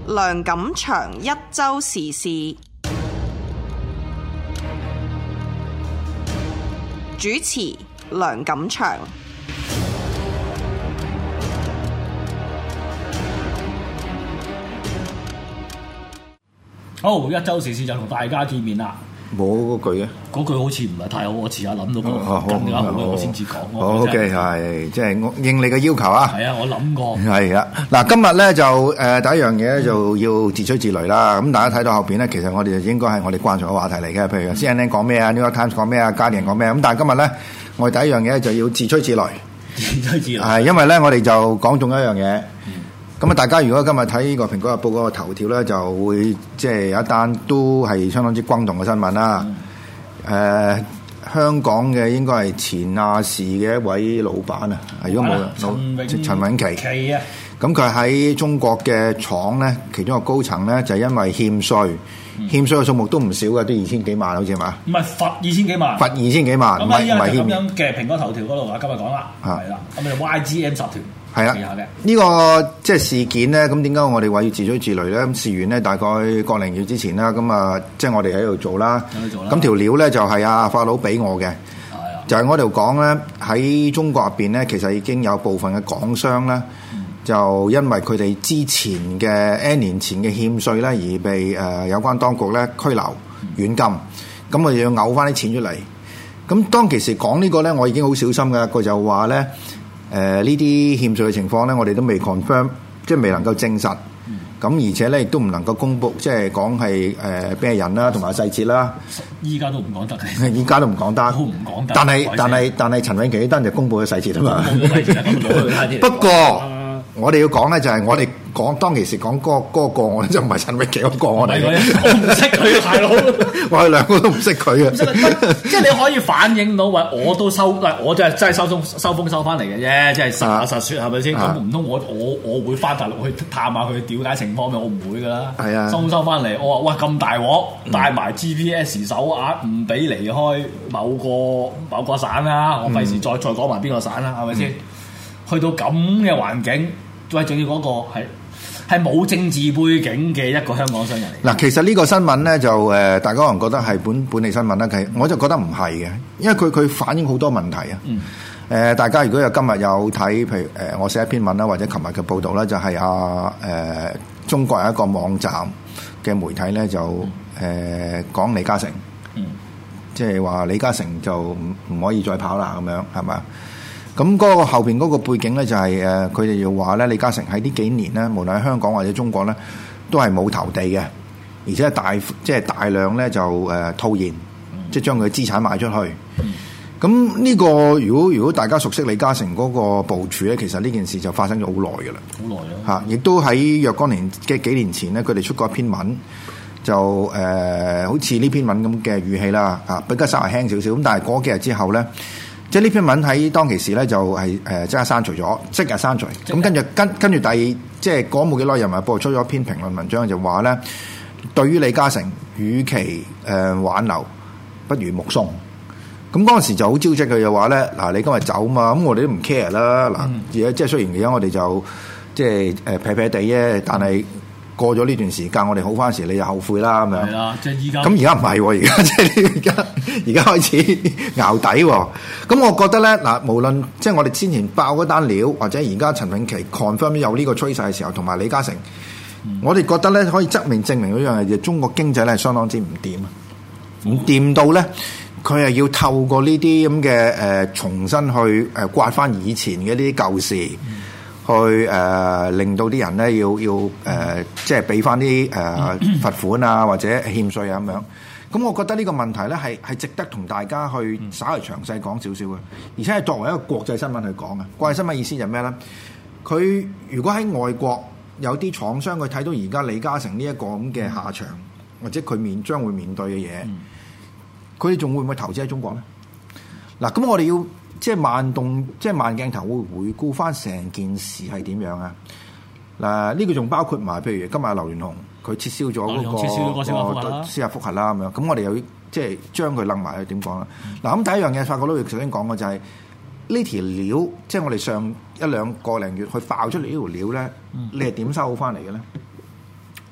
梁錦祥一週時事，主持梁錦祥。 好，一周時事就同大家見面啦。 冇嗰句嘅， 嗰句好似唔係太好，我遲下諗到個更加好嘅，我先至講。 好 OK， 係即係應你嘅要求啊。 係啊，我諗過。 係啊，嗱，今日咧就第一樣嘢咧就要自吹自擂啦。咁大家睇到後邊咧，其實我哋應該係我哋慣常嘅話題嚟嘅。譬如 CNN 講咩啊， New York Times 講咩啊， Guardian 講咩啊。咁但係今日咧，我哋第一樣嘢就要自吹自擂。 自吹自擂係因為咧，我哋就講中一樣嘢。咁啊！大家如果今日睇呢個《蘋果日報》嗰個頭條咧，就會即係有一單都係相當之轟動嘅新聞啦。香港嘅應該係前亞視嘅一位老闆啊，如果冇陳永琪啊。咁佢喺中國嘅廠咧，其中一個高層咧就係因為欠稅，欠稅嘅數目都唔少嘅，都2000幾萬好似係嘛？唔係罰2000幾萬，罰2000幾萬，唔係欠。咁樣嘅蘋果頭條嗰度話今日講啦，係啦，咁啊 YGM 集團。係啦，呢個即係事件咧，咁點解我哋話要自吹自擂咧？咁事緣咧，大概個零月之前啦，咁啊，即係我哋喺度做啦。咁條料咧就係阿法佬俾我嘅，就係我度講咧，喺中國入邊咧，其實已經有部分嘅港商咧，就因為佢哋之前嘅 N 年前嘅欠稅咧，而被有關當局咧拘留軟禁，咁我哋要嘔翻啲錢出嚟。咁當其時講呢個咧，我已經好小心嘅，佢就話咧。呢啲欠稅嘅情況咧，我哋都未 confirm， 即係未能夠證實。咁而且咧，亦都唔能夠公佈，即係講係咩人啦，同埋細節啦。依家都唔講得嘅。依家都唔講得。都唔講得。但係陳永琪呢單就公佈咗細節啊嘛。不過我哋要講咧，就係我哋講當其時講嗰個個案就唔係陳永琪嗰個案嚟嘅。我唔識佢大佬，我哋兩個都唔識佢啊。 即係你可以反映到話，我都收，我真係收風收翻嚟嘅啫，即係實説係咪先？咁唔通我會翻大陸去探下佢了解情況咩？我唔會㗎啦。係啊，收翻嚟，我話喂咁大鑊，帶埋 GPS 手鐲，唔俾離開某個省啦。我費事再講埋邊個省啦，係咪先？去到咁嘅環境。喂，仲要嗰個係冇政治背景嘅一個香港商人嚟。嗱， 其實呢個新聞咧就大家可能覺得係本地新聞啦，其實我就覺得唔係嘅，因為佢反映好多問題啊。大家如果今日有睇，譬如我寫一篇文啦，或者琴日嘅報導啦，就係中國有一個網站嘅媒體咧就講李嘉誠，即係話李嘉誠就唔可以再跑啦，咁樣係咪？咁嗰個後邊嗰個背景咧就係佢哋要話咧李嘉誠喺呢幾年咧，無論喺香港或者中國咧，都係冇投地嘅，而且係大量咧就套現，即係將佢資產賣出去。咁呢個如果大家熟悉李嘉誠嗰個部署咧，其實呢件事就發生咗好耐㗎啦，好耐啦嚇，亦都喺若干幾年前咧，佢哋出過一篇文，就好似呢篇文咁嘅語氣啦嚇，比較稍微輕少少。咁但係過幾日之後咧。即係呢篇文喺當其時咧就係即刻刪除咗，即日刪除。咁跟住即係過冇幾耐，《人民日報》出咗一篇評論文章，就話咧，對於李嘉誠，與其挽留，不如目送。咁嗰陣時就好招積佢，就話咧，嗱，你今日走嘛，咁我哋都唔 care 啦。嗱，而家即係雖然而家我哋就即係撇撇地啫，但係。過咗呢段時間，我哋好翻時，你就後悔啦咁樣。係啊，即係依家。咁而家唔係喎，而家即係而家開始淆底喎。咁我覺得咧，嗱，無論即係我哋先前爆嗰單料，或者而家陳永琪 confirm 有呢個趨勢嘅時候，同埋李嘉誠，我哋覺得咧可以側面證明一樣嘢，就中國經濟咧係相當之唔掂啊！唔掂到咧，佢係要透過呢啲咁嘅重新去刮翻以前嘅呢啲舊事。去令到啲人咧要即係俾翻啲罰款啊，或者欠稅啊咁樣。咁我覺得呢個問題咧係值得同大家去稍為詳細講少少嘅，而且係作為一個國際新聞去講嘅。國際新聞意思就係咩咧？佢如果喺外國有啲廠商，佢睇到而家李嘉誠呢一個咁嘅下場，或者佢將會面對嘅嘢，佢哋仲會唔會投資喺中國咧？嗱，咁我哋要。即係慢鏡頭會回顧翻成件事係點樣啊？嗱，呢個仲包括埋，譬如今日劉鑾雄佢撤銷咗嗰個司法覆核啦咁樣。咁我哋又即係將佢楞埋去點講啦？嗱，咁第一樣嘢，法國佬頭先講嘅就係呢條料，即係我哋上1-2個零月去爆出嚟呢條料咧，你係點收翻嚟嘅咧？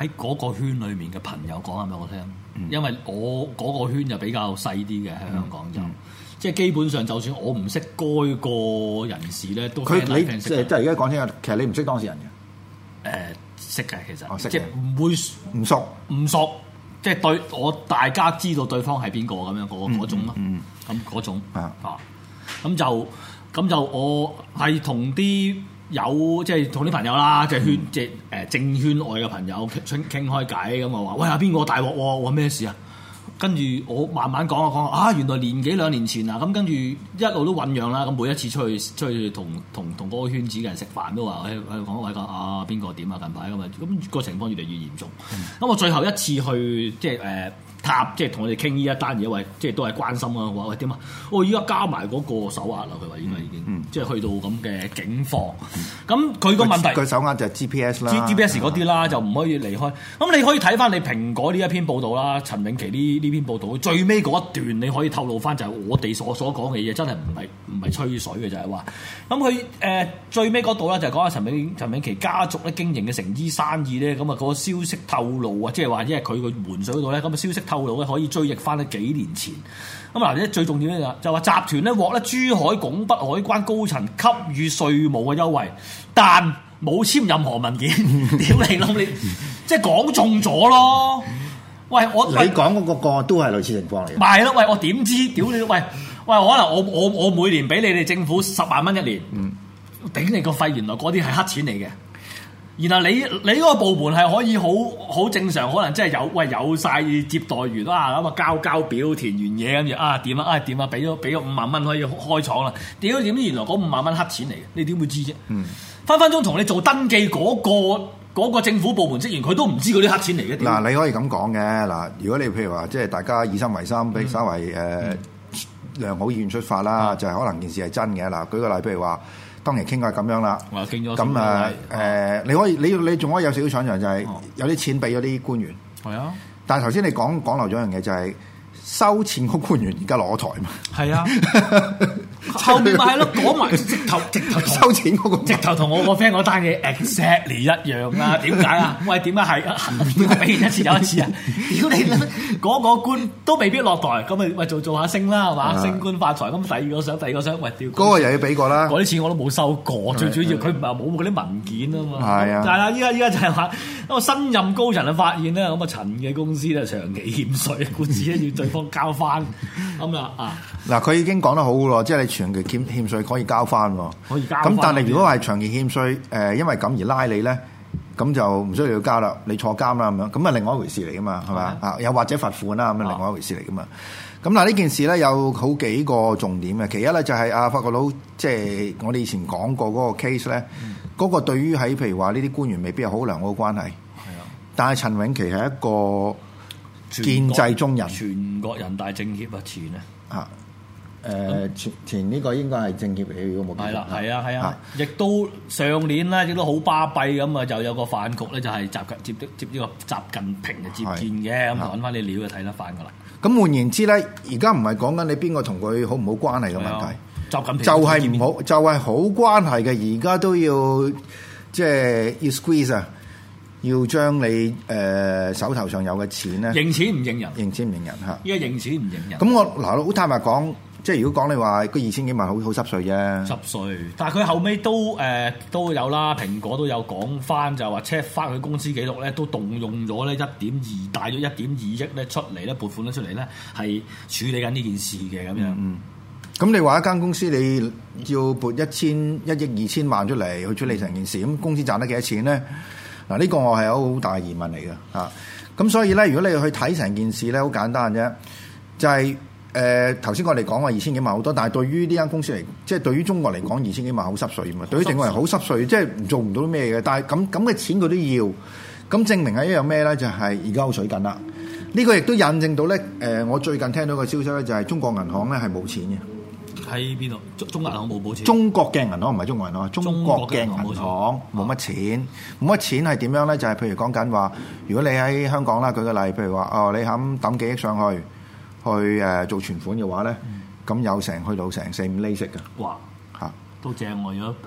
喺嗰個圈裡面嘅朋友講下俾我聽，因為我嗰個圈就比較細啲嘅喺香港就。即係基本上，就算我唔識該個人士咧，都佢你即係而家講清楚，其實你唔識當事人嘅。 識嘅其實， 識即係唔會唔熟，即係對我大家知道對方係邊個咁樣嗰種咯。咁嗰種咁就我係同啲即係同啲朋友啦，即係圈即係政圈外嘅朋友傾開偈咁我話：喂啊，邊個大鑊喎？話咩事啊？跟住我慢慢講啊，原來年幾兩年前啊，咁跟住一路都醖釀啦。咁每一次出去同嗰個圈子嘅人食飯都話，講啊邊個點啊近排咁啊，咁個情況越嚟越嚴重。咁我最後一次去即係即係同佢哋傾呢一單嘢，喂，即係都係關心啊，話喂點啊？我依家加埋嗰個手壓啦，佢話應該已經即係去到咁嘅境況。咁佢個問題， 佢手壓就係 GPS 啦 ，GPS 嗰啲啦，就唔可以離開。咁你可以睇翻你蘋果呢一篇報導啦，陳永琪呢篇報導，最尾嗰一段你可以透露翻，就係我哋所講嘅嘢，真係唔係吹水嘅，就係話咁佢最尾嗰度咧，就係講下陳永琪家族咧經營嘅成衣生意咧，咁啊嗰個消息透露啊，即係話因為佢個門水嗰度咧，咁啊消息透露咧可以追憶翻咧幾年前。咁嗱，咧最重要咧就話集團咧獲咧珠海拱北海關高層給予稅務嘅優惠，但冇簽任何文件。屌你諗你，即係講中咗咯。喂，你講嗰個都係類似情況嚟嘅。 咪係咯，喂，我點知？屌你，喂，可能我每年俾你哋政府10萬蚊一年，頂你個肺，原來嗰啲係黑錢嚟嘅。然後你嗰個部門係可以好正常，可能真係有晒接待員啊，咁啊交表填完嘢跟住點啊俾咗5萬蚊可以開廠啦。屌點知原來嗰5萬蚊黑錢嚟嘅，你點會知啫？分分鐘同你做登記嗰個政府部門職員，佢都唔知嗰啲黑錢嚟嘅。 嗱，你可以咁講嘅嗱，如果你譬如話即係大家以心為心，俾稍為良好意願出發啦，就係可能件事係真嘅嗱。舉個例，譬如話。當年傾係咁樣啦，咁你可以你仲可以有少少想像，就係有啲錢俾咗啲官員。係啊，但係頭先你講漏咗一樣嘢，就係收錢嗰官員而家落咗台嘛。係啊， 後面咪係咯，講埋直頭收錢嗰個， 直頭同我個 friend 嗰單嘢 exactly 一樣啊！點解啊？喂，點解係點解俾完一次又一次啊？屌你嗰個官都未必落台，咁咪喂做下升啦，係嘛？升官發財咁，第二個想喂屌嗰個又要俾過啦。 嗰啲錢我都冇收過，最主要佢唔係冇嗰啲文件啊嘛。 係啊， 但係依家就係話，因為新任高層就發現咧，咁啊陳嘅公司咧長期欠稅，官司咧要對方交翻咁啊。 嗱，佢已經講得好咯，即係你長期欠稅可以交翻喎。可以交。咁但係如果係長期欠稅，因為咁而拉你咧，咁就唔需要交啦，你坐監啦咁樣，咁啊另外一回事嚟噶嘛，係嘛啊？又或者罰款啦，咁啊另外一回事嚟噶嘛。咁嗱呢件事咧有好幾個重點嘅，其一咧就係法國佬，即係我哋以前講過嗰個 case 咧，嗰個對於喺譬如話呢啲官員未必有好良好嘅關係。係啊。但係陳永琪係一個建制中人， 全國人大政協前啊。 前呢個應該係政協嚟嘅，如果冇記錯。 係啦，係啊，亦都上年咧，亦都好巴閉咁啊，就有個飯局咧，就係接呢個習近平嘅接見嘅，咁揾翻啲料就睇得翻噶啦。 咁換言之咧，而家唔係講緊你邊個同佢好唔好關係嘅問題， 習近平就係唔好，就係好關係嘅，而家都要即係要 squeeze 啊，要將你手頭上有嘅錢咧， 認錢唔認人， 認錢唔認人嚇。 依家認錢唔認人。 咁我嗱好坦白講。即係如果講你話嗰2000幾萬好濕碎啫，濕碎。但係佢後尾都有啦，蘋果都有講翻，就話 check 翻佢公司記錄咧，都動用咗咧大約1.2億咧出嚟咧撥款咗出嚟咧，係處理緊呢件事嘅咁樣。 咁你話一間公司你要撥1億2千萬出嚟去處理成件事，咁公司賺得幾多錢咧？嗱，呢個我係有好大疑問嚟嘅嚇。咁所以咧，如果你去睇成件事咧，好簡單啫，就係。頭先我哋講話2000幾萬好多，但係對於呢間公司嚟，即係對於中國嚟講2000幾萬好濕碎嘛。對於政府人好濕碎，即係做唔到啲咩嘅。但係咁嘅錢佢都要，咁證明係一樣咩咧？就係而家好水緊啦。呢個亦都印證到咧。我最近聽到個消息咧，就係中國銀行咧係冇錢嘅。喺邊度？中國銀行冇錢。中國嘅銀行唔係中國銀行，中國嘅銀行冇乜錢。冇乜錢係點樣咧？就係譬如講緊話，如果你喺香港啦，舉個例，譬如話你肯抌幾億上去。做存款嘅話咧，咁有去到成4-5厘息嘅。 哇！都正喎，如果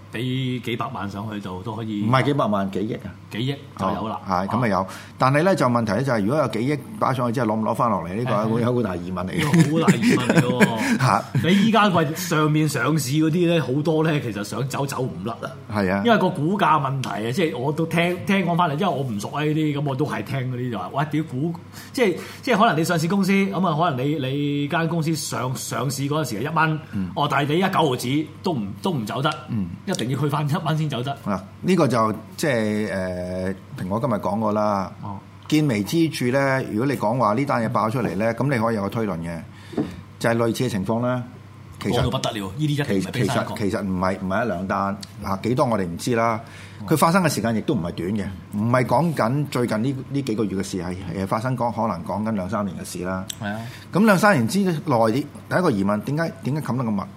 俾幾百萬上去就都可以。 唔係幾百萬，幾億啊？ 幾億就有啦。 係咁咪有，但係咧就問題咧就係如果有幾億擺上去之後攞唔攞翻落嚟呢個會有好大疑問嚟嘅。 好大疑問嚟喎。嚇！你依家喂上面上市嗰啲咧好多咧，其實想走唔甩啊。 係啊。 因為個股價問題啊，即係我都聽講翻嚟，因為我唔熟啊呢啲，咁我都係聽嗰啲就話，喂屌股，即係可能你上市公司咁啊，可能你間公司上市嗰陣時係1蚊，但係你而家9毫子都唔走得，一定要去翻1蚊先走得。 啊，呢個就即係蘋果今日講過啦。見微知著咧，如果你講話呢單嘢爆出嚟咧，咁你可以有個推論嘅，就係類似嘅情況咧。其實多到不得了，呢啲一定唔係冰山一角。 其實唔係一兩單啊，幾多我哋唔知啦。佢發生嘅時間亦都唔係短嘅，唔係講緊最近呢幾個月嘅事，係發生可能講緊2-3年嘅事啦。係啊，咁2-3年之內啲，第一個疑問點解冚得咁密？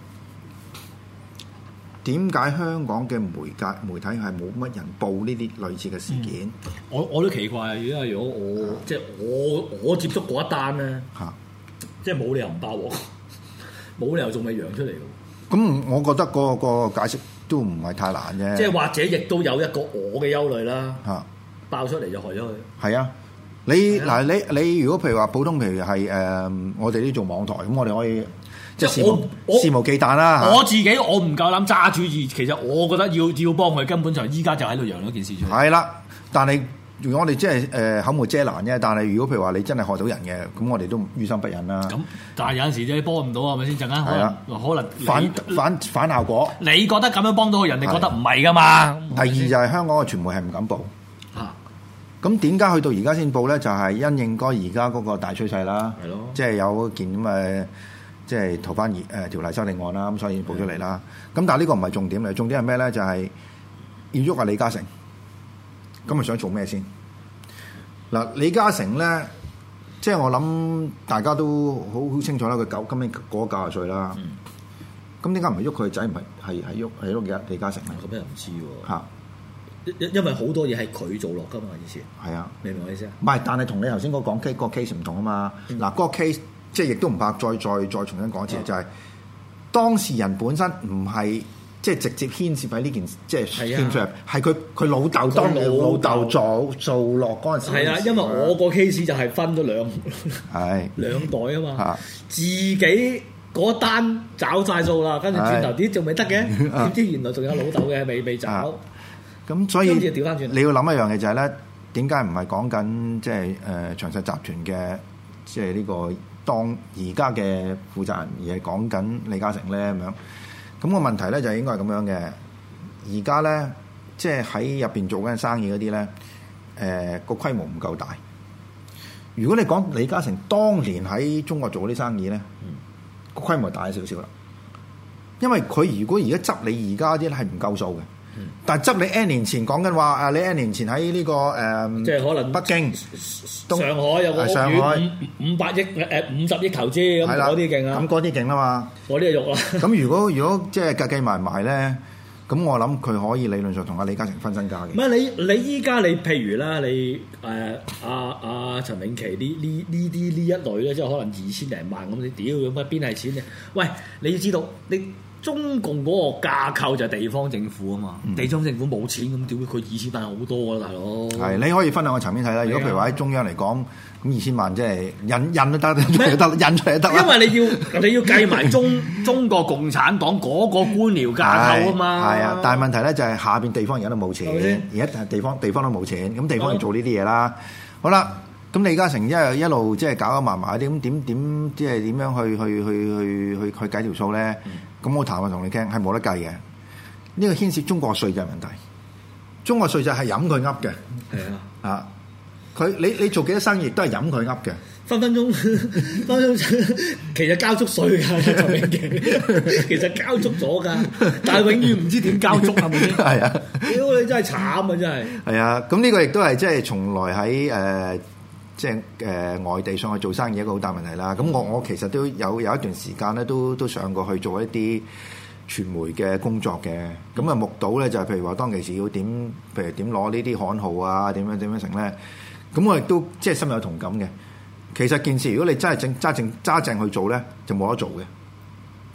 點解香港嘅媒體係冇乜人報呢啲類似嘅事件？ 我都奇怪，因為如果即係我接觸嗰一單咧，即係冇理由唔爆喎。冇理由仲未揚出嚟喎。咁我覺得個解釋都唔係太難啫。 即係或者亦都有一個我嘅憂慮啦。爆出嚟就害咗佢。係啊， 你如果譬如話普通，譬如係我哋呢做網台，咁我哋可以即係肆無忌憚啦。 我自己我唔夠膽揸主意，其實我覺得要幫佢，根本就依家就喺度揚咗件事出嚟。 係啦，但係如果我哋即係口無遮攔啫，但係如果譬如話你真係害到人嘅，咁我哋都於心不忍啦。咁但係有陣時你幫唔到係咪先？陣間可能反效果。 你覺得咁樣幫到佢，人哋覺得唔係噶嘛？ 第二就係香港嘅傳媒係唔敢報。咁點解去到而家先報咧？就係因應該而家嗰個大趨勢啦。係咯。即係有件咁即係逃犯條例修訂案啦，咁所以報出嚟啦。咁但係呢個唔係重點嚟，重點係咩咧？就係要喐下李嘉誠。咁咪想做咩先？嗱，李嘉誠咧，即係我諗大家都好清楚啦。佢今年過咗90歲啦。咁點解唔係喐佢個仔？唔係喐李嘉誠咧？ 咁又唔知喎。嚇！因為好多嘢係佢做落㗎嘛，以前。係啊，明唔明我意思啊？ 唔係，但係同你頭先講個 case 唔同啊嘛。嗱，嗰個 case 即係亦都唔怕再重新講一次，就係當事人本身唔係。即係直接牽涉喺呢件，即係牽涉係佢老豆當老豆做落嗰陣時。係啊，因為我個 case 就係分咗兩代啊嘛。自己嗰單找晒數啦，跟住轉頭啲仲未得嘅，點知原來仲有老豆嘅未找。咁所以你要諗一樣嘢就係咧，點解唔係講緊即係長實集團嘅即係呢個當而家嘅負責人，而係講緊李嘉誠咧咁樣？咁個問題咧就應該係咁樣嘅。而家咧，即係喺入邊做緊生意嗰啲咧，個規模唔夠大。如果你講李嘉誠當年喺中國做嗰啲生意咧，個規模大少少啦。因為佢如果而家執你而家啲係唔夠數嘅。但係執你 N 年前講緊話，你 N 年前喺呢個即係可能北京、 上海有個上海 500億50億投資咁嗰啲勁啊！ 咁嗰啲勁啦嘛，嗰啲係肉啦。咁如果即係計埋埋咧，咁我諗佢可以理論上同阿李嘉誠分身家嘅。唔係你依家你譬如啦，你陳永琪呢一類咧，即係可能2000零萬咁，你屌咁啊邊係錢嘅？喂，你要知道你。中共嗰個架構就係地方政府啊嘛，地方政府冇錢咁屌佢2000萬好多噶啦，大佬。係你可以分兩個層面睇啦。如果譬如話喺中央嚟講，咁2000萬即係印都得，印出嚟都得。因為你要計埋中國共產黨嗰個官僚架構啊嘛。係啊，但係問題咧就係下邊地方而家都冇錢，而家地方都冇錢，咁地方要做呢啲嘢啦。好啦，咁李嘉誠一路即係搞埋埋啲，咁點即係點樣去計條數咧？咁我談話同你傾係冇得計嘅，呢個牽涉中國稅就係問題。中國稅就係飲佢噏嘅，係啊，佢你做幾多生意都係飲佢噏嘅，分分鐘其實交足稅㗎，其實交足咗㗎，但係永遠唔知點交足係咪先？係啊，屌你真係慘啊！真係係啊，咁呢個亦都係即係從來喺即係外地上去做生意一個好大問題啦。咁我其實都有一段時間咧，都上過去做一啲傳媒嘅工作嘅。咁啊目睹咧就係譬如話當其時要點，譬如點攞呢啲刊號啊，點樣成咧。咁我亦都即係深有同感嘅。其實件事如果你真係揸正去做咧，就冇得做嘅。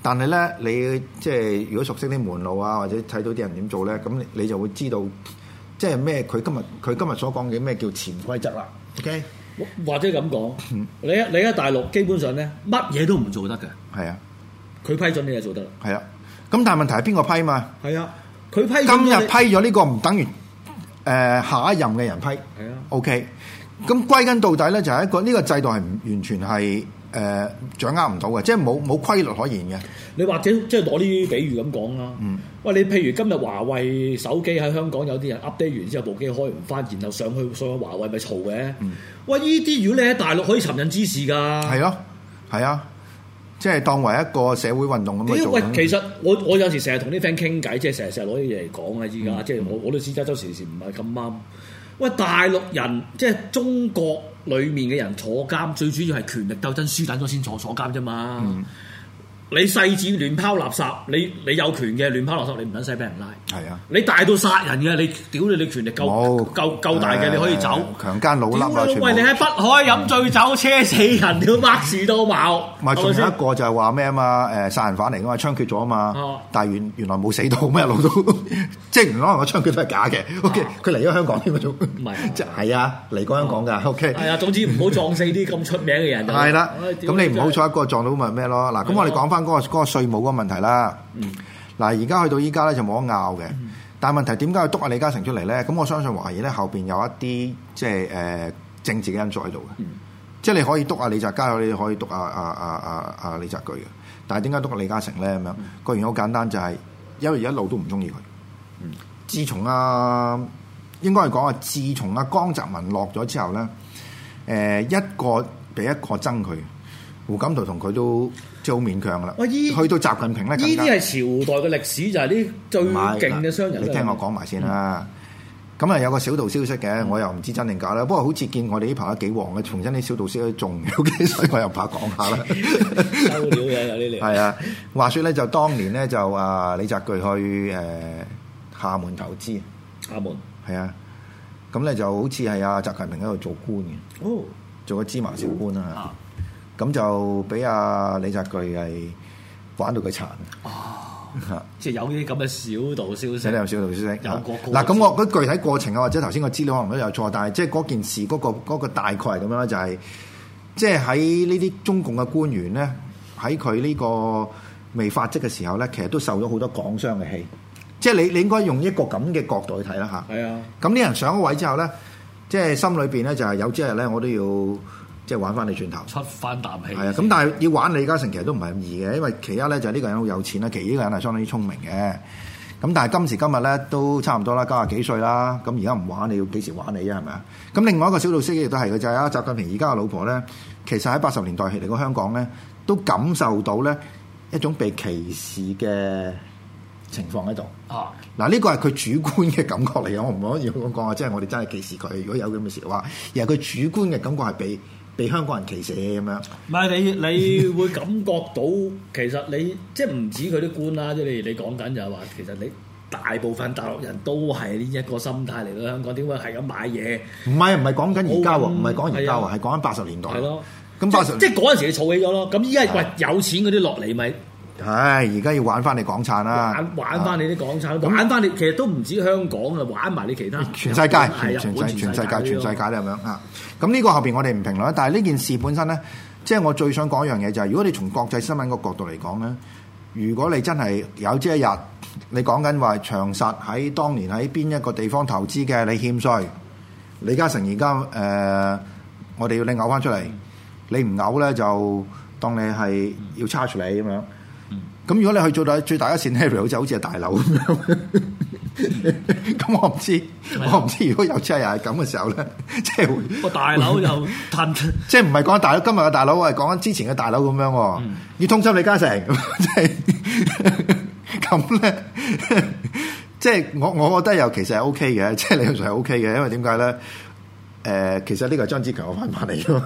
但係咧，你即係如果熟悉啲門路啊，或者睇到啲人點做咧，咁你就會知道即係咩？佢今日所講嘅咩叫潛規則啦。OK， 或者咁講，你喺大陸基本上咧，乜嘢都唔做得嘅。 係啊， 佢批准你就做得啦。 係啊，咁但係問題係邊個批嘛？ 係啊，佢批今日批咗呢個唔等於下一任嘅人批。係啊 ，OK。咁歸根到底咧，就係一個呢個制度係唔完全係掌握唔到嘅，即係冇規律可言嘅。 你或者即係攞啲比喻咁講啦。喂，你譬如今日華為手機喺香港有啲人 update 完之後部機開唔翻，然後上去華為咪嘈嘅。喂，呢啲如果你喺大陸可以尋釁滋事㗎。係咯， 係啊，即係當為一個社會運動咁樣做。 喂，其實我有時成日同啲 friend 傾偈，即係成日攞啲嘢嚟講啊！依家即係我都知加州時唔係咁啱。喂，大陸人即係中國裡面嘅人坐監，最主要係權力鬥爭輸緊咗先坐監啫嘛。你細至亂拋垃圾，你有權嘅亂拋垃圾，你唔撚使俾人拉。係啊，你大到殺人嘅，你屌你權力夠大嘅，你可以走。 強姦老笠啊！ 喂，你喺北海飲醉酒車死人，屌百事都冇。 咪仲有一個就係話咩啊嘛？殺人犯嚟噶嘛，槍決咗啊嘛。但係原來冇死到咩，一路都即係可能個槍決都係假嘅。OK，佢嚟咗香港添嗰種。唔係，即係啊，嚟過香港㗎。OK。係啊，總之唔好撞死啲咁出名嘅人。係啦，咁你唔好彩一個撞到咪咩咯？嗱，咁我哋講翻嗰個稅務嗰個問題啦。嗱，而家去到依家咧就冇得拗嘅。但係問題點解要督阿李嘉誠出嚟咧？咁我相信懷疑咧後邊有一啲即係政治嘅因素喺度嘅。即係你可以督阿李澤楷，你可以督阿李澤鉅嘅。但係點解督阿李嘉誠咧？咁樣個原因好簡單，就係因為一路都唔中意佢。自從應該係講自從江澤民落咗之後咧，一個比一個憎佢。胡錦濤同佢都即係好勉強噶啦。去到習近平咧，呢啲係朝代嘅歷史，就係啲最勁嘅商人。 你聽我講埋先啦。咁有個小道消息嘅，我又唔知真定假啦。不過好似見我哋呢排都幾旺嘅，重新啲小道消息都中嘅，所以我又怕講下啦。 收料嘅有啲料。 係啊，話說咧就當年咧就李澤鉅去廈門投資。 廈門係啊，咁咧就好似係習近平喺度做官嘅。哦，做個芝麻小官啦。咁就俾李澤鉅係玩到佢殘。 即係有啲咁嘅小道消息。 有小道消息。 有嗱，咁我具體過程啊，或者頭先個資料可能都有錯，但係即係嗰件事嗰個大概係咁樣啦，就係即係喺呢啲中共嘅官員咧，喺佢呢個未發跡嘅時候咧，其實都受咗好多港商嘅氣。即係你應該用一個咁嘅角度去睇啦嚇。係啊。咁啲人上咗位之後咧，即係心裏邊咧就係有朝一日咧，我都要。即係玩翻你轉頭， 出翻啖氣。 係啊，咁但係要玩李嘉誠其實都唔係咁易嘅，因為其一咧就係呢個人好有錢啦，其二呢個人係相當之聰明嘅。咁但係今時今日咧都差唔多啦，90幾歲啦，咁而家唔玩你要幾時玩你啊？係咪啊？咁另外一個小道消息亦都係嘅，就係習近平而家嘅老婆咧，其實喺80年代嚟過香港咧，都感受到咧一種被歧視嘅情況喺度。嗱呢個係佢主觀嘅感覺嚟嘅，我唔可以咁講啊！即係我哋真係歧視佢，如果有咁嘅事嘅話，而係佢主觀嘅感覺係被香港人歧視咁樣。 唔係你會感覺到其實你即係唔止佢啲官啦，即係你講緊就係話其實你大部分大陸人都係呢一個心態嚟到香港，點解係咁買嘢？唔係講緊而家喎，唔係講而家喎，係講緊80年代。係咯，咁即係嗰陣時你儲起咗咯，咁依家喂有錢嗰啲落嚟咪。 係，而家要玩翻你港產啦， 玩翻你啲港產，玩翻你其實都唔止香港啊，玩埋你其他全世界，全世界咧咁樣啊。咁呢個後邊我哋唔評論，但係呢件事本身咧，即係我最想講一樣嘢就係，如果你從國際新聞個角度嚟講咧，如果你真係有朝一日你講緊話長實喺當年喺邊一個地方投資嘅，你欠稅，李嘉誠而家我哋要你嘔翻出嚟，你唔嘔咧就當你係要 charge 你咁樣。咁如果你去做到最大嘅 scenario 好似係大樓咁樣，咁我唔知如果有朝一日係咁嘅時候咧，即係會個大樓又吞， 即係唔係講大樓今日嘅大樓，係講緊之前嘅大樓咁樣，要通緝李嘉誠，即係咁咧，即係我覺得又其實係 OK 嘅，即係理論上係 OK 嘅，因為點解咧？其實呢個係張志強翻嚟㗎嘛。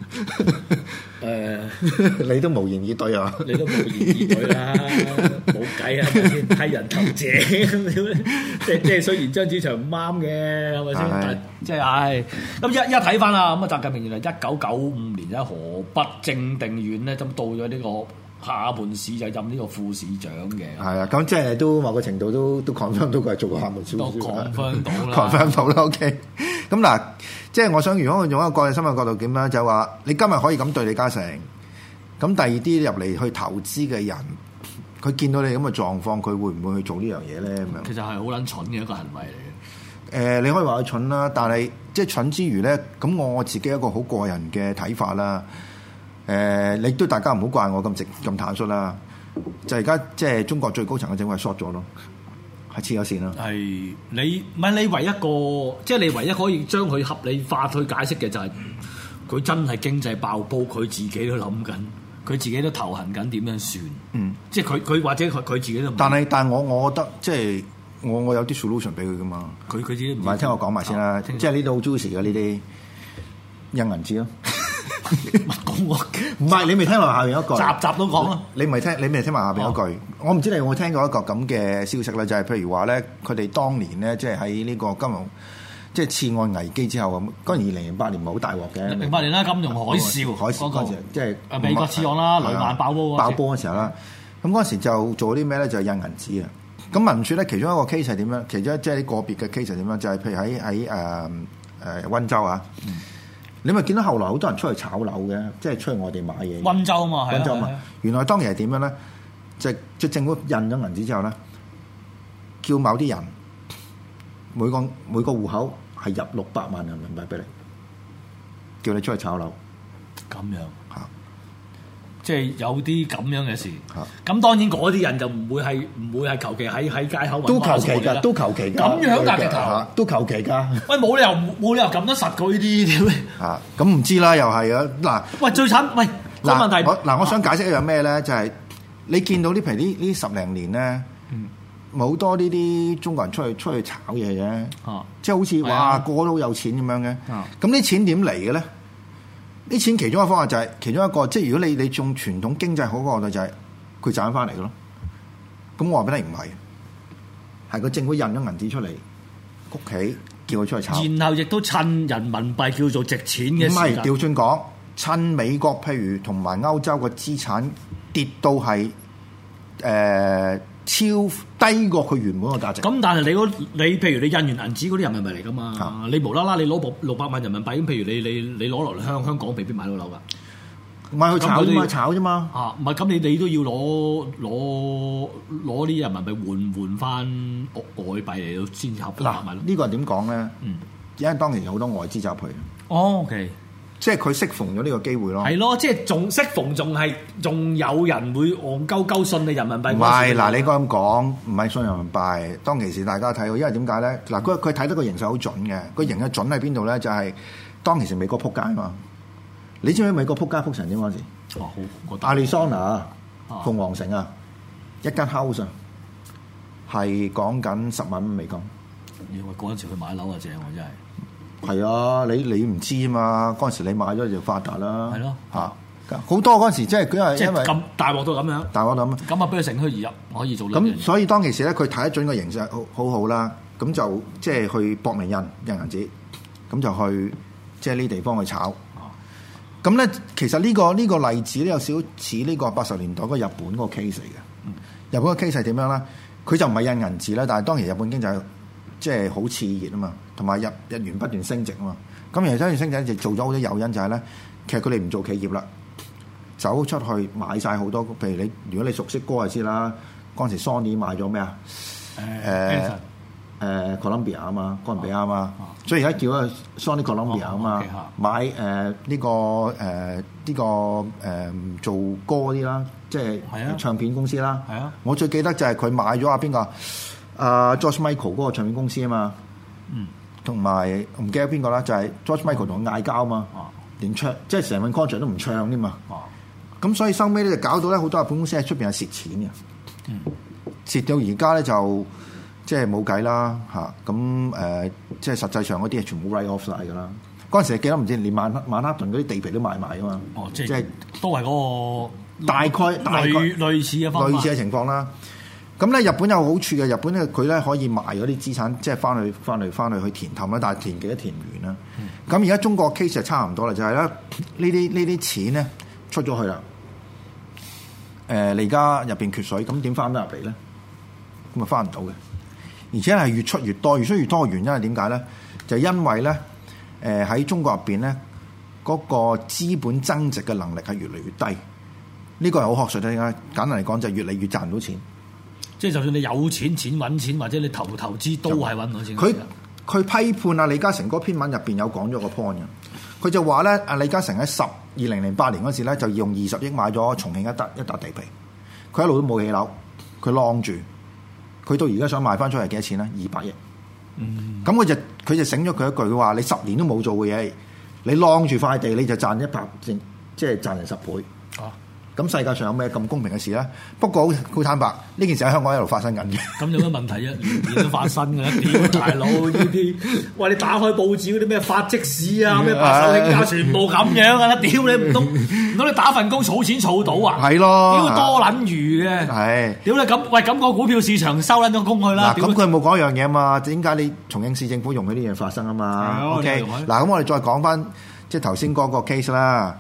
你都無言以對啊！ 你都無言以對啦，冇計啊！替人頭謝即係雖然張子祥唔啱嘅，係咪先？但即係唉，咁一睇翻啦，咁啊習近平原來1995年喺河北正定縣咧，咁到咗呢個廈門市就任呢個副市長嘅。 係啊，咁即係都某個程度都 confirm 到佢係做過廈門市長。 都 confirm 到啦。 confirm 到啦 ，OK。咁嗱，即係我想如果用一個國際新聞角度點咧，就話你今日可以咁對李嘉誠，咁第二啲入嚟去投資嘅人，佢見到你咁嘅狀況，佢會唔會去做呢樣嘢咧？咁樣其實係好撚蠢嘅一個行為嚟嘅。 你可以話佢蠢啦，但係即係蠢之餘咧，咁我自己一個好個人嘅睇法啦。你都大家唔好怪我咁坦率啦。就而家即係中國最高層嘅政府係 short 咗咯，係黐咗線咯。 係你唔係你唯一個，即係你唯一可以將佢合理化去解釋嘅就係佢真係經濟爆煲，佢自己都諗緊，佢自己都頭痕緊點樣算。即係佢或者佢自己都。但係我覺得即係我有啲 solution 俾佢噶嘛。 佢自己唔係聽我講埋先啦，即係呢度好 juicy 嘅呢啲印銀紙咯。 講我唔係你未聽埋下邊一句， 集都講啦。 你未聽埋下邊一句。我唔知你有冇聽過一個咁嘅消息咧，就係譬如話咧，佢哋當年咧，即係喺呢個金融即係次按危機之後咁，嗰年2008年唔係好大鑊嘅。 08年啦，金融海嘯嗰陣時，即係美國次按啦，雷曼爆煲嗰時候啦。咁嗰時就做啲咩咧？就係印銀紙啊。咁民署咧，其中一個 case 係點樣？其中即係啲個別嘅 case 係點樣？就係譬如喺溫州啊。你咪見到後來好多人出去炒樓嘅，即係出去外地買嘢。 溫州嘛， 溫州嘛。原來當年係點樣咧？即政府印咗銀紙之後咧，叫某啲人每個戶口係入600萬人民幣俾你，叫你出去炒樓。 咁樣嚇，即係有啲咁樣嘅事。咁當然嗰啲人就唔會係求其喺街口揾。 都求其㗎，都求其㗎。 咁樣㗎直頭， 都求其㗎。 喂，冇理由撳得實佢呢啲點？ 咁唔知啦，又係啊嗱。 喂，最慘喂個問題。 我想解釋一樣咩咧？就係你見到呢譬如呢10零年咧，好多呢啲中國人出去炒嘢嘅，即係好似哇個個都好有錢咁樣嘅。咁啲錢點嚟嘅咧？啲錢其中一個方法就係其中一個，即係如果你用傳統經濟好嗰個就係佢賺翻嚟嘅咯。咁我話俾你唔係，係個政府印咗銀紙出嚟，屋企叫佢出去炒， 然後亦都趁人民幣叫做值錢嘅時間。唔係調轉講，趁美國譬如同埋歐洲個資產跌到係超低過佢原本嘅價值。 咁但係你譬如你印完銀紙嗰啲人民幣嚟㗎嘛？你無啦啦你攞600萬人民幣咁，譬如你攞落嚟香港未必買到樓㗎。 唔係去炒啫嘛，炒啫嘛。 唔係咁你都要攞啲人民幣換翻外幣嚟到先至合法買咯。 呢個係點講咧？因為當年有好多外資走去。 OK。即係佢適逢咗呢個機會咯， 係咯，即係仲適逢仲有人會戇鳩信你人民幣。 唔係嗱，你咁講唔係信人民幣。當其時大家睇，因為點解咧？嗱，佢睇得個形勢好準嘅，個形勢準喺邊度咧？就係當其時美國撲街啊嘛！你知唔知美國撲街撲成點嗰陣時？ 好亞利桑那鳳凰城啊，一間 house 係講緊10萬美金。 因為嗰陣時佢買樓啊正喎，真係。 係啊，你唔知啊嘛，嗰陣時你買咗就發達啦。 係咯， 好多嗰陣時即係佢係因為咁大鑊到咁樣， 大鑊到咁啊，俾佢乘虛而入，可以做。 咁所以當其時咧，佢睇得準個形勢好好啦，咁就即係去搏命印銀紙，咁就去即係呢地方去炒。咁咧，其實呢個例子咧有少少似呢個80年代嗰個日本嗰個 case 嚟嘅。日本個 case 係點樣咧？佢就唔係印銀紙啦，但係當時日本經濟即係好熾熱啊嘛，同埋日元不斷升值啊嘛。咁而家不斷升值就做咗好多誘因，就係咧，其實佢哋唔做企業啦，走出去買晒好多。譬如如果你熟悉歌就知啦，嗰陣時 Sony 買咗咩啊？Columbia 啊嘛，哥倫比亞啊嘛，所以而家叫啊 Sony Columbia 啊嘛，買呢個做歌嗰啲啦，即係唱片公司啦。我最記得就係佢買咗邊個George Michael 嗰個唱片公司啊嘛，同埋唔記得邊個啦，就係 George Michael 同佢嗌交啊嘛，連唱即係成份 contract 都唔唱添嘛。咁所以收尾咧就搞到咧好多日本公司喺出邊係蝕錢嘅，蝕到而家咧就。即係冇計啦嚇，咁即係實際上嗰啲係全部 write off 晒㗎啦。嗰陣時記得唔知連曼克頓嗰啲地皮都賣埋㗎嘛。 即係都係嗰個大概類似嘅方法， 類似嘅情況啦。咁咧日本有好處嘅，日本咧佢咧可以賣嗰啲資產，即係翻去填氹啦，但係填幾多填唔完啦。咁而家中國 case 就差唔多啦，就係咧呢啲錢咧出咗去啦， 你而家入邊缺水，咁點翻得入嚟咧？咁啊翻唔到嘅，而且係越出越多，越出越多嘅原因係點解咧？就係因為咧喺中國入邊咧嗰個資本增值嘅能力係越嚟越低。呢個係好學術嘅，簡單嚟講就係越嚟越賺唔到錢。 即係就算你有錢揾錢，或者你投資都係揾到錢。 佢批判啊李嘉誠嗰篇文入邊有講咗個 point 嘅，佢就話咧阿李嘉誠喺2008年嗰時咧就用20億買咗重慶一笪地皮，佢一路都冇起樓，佢晾住，佢到而家想賣翻出嚟幾多錢咧？200億。咁佢就醒咗佢一句，佢話你10年都冇做嘅嘢，你晾住塊地你就賺即係賺人10倍。咁世界上有咩咁公平嘅事咧？不過好坦白，呢件事喺香港一路發生緊嘅。咁有咩問題啊？年年都發生嘅啦！屌大佬呢啲，喂你打開報紙嗰啲咩發跡史啊，咩白手興家，全部咁樣噶啦！屌你唔通你打份工儲錢儲到啊？係咯，屌多撚餘嘅。係。屌你咁，喂咁個股票市場收撚咗工去啦。嗱，咁佢冇講一樣嘢啊嘛？點解你重慶市政府容許呢樣發生啊嘛 ？OK。嗱，咁我哋再講翻即係頭先嗰個 case 啦。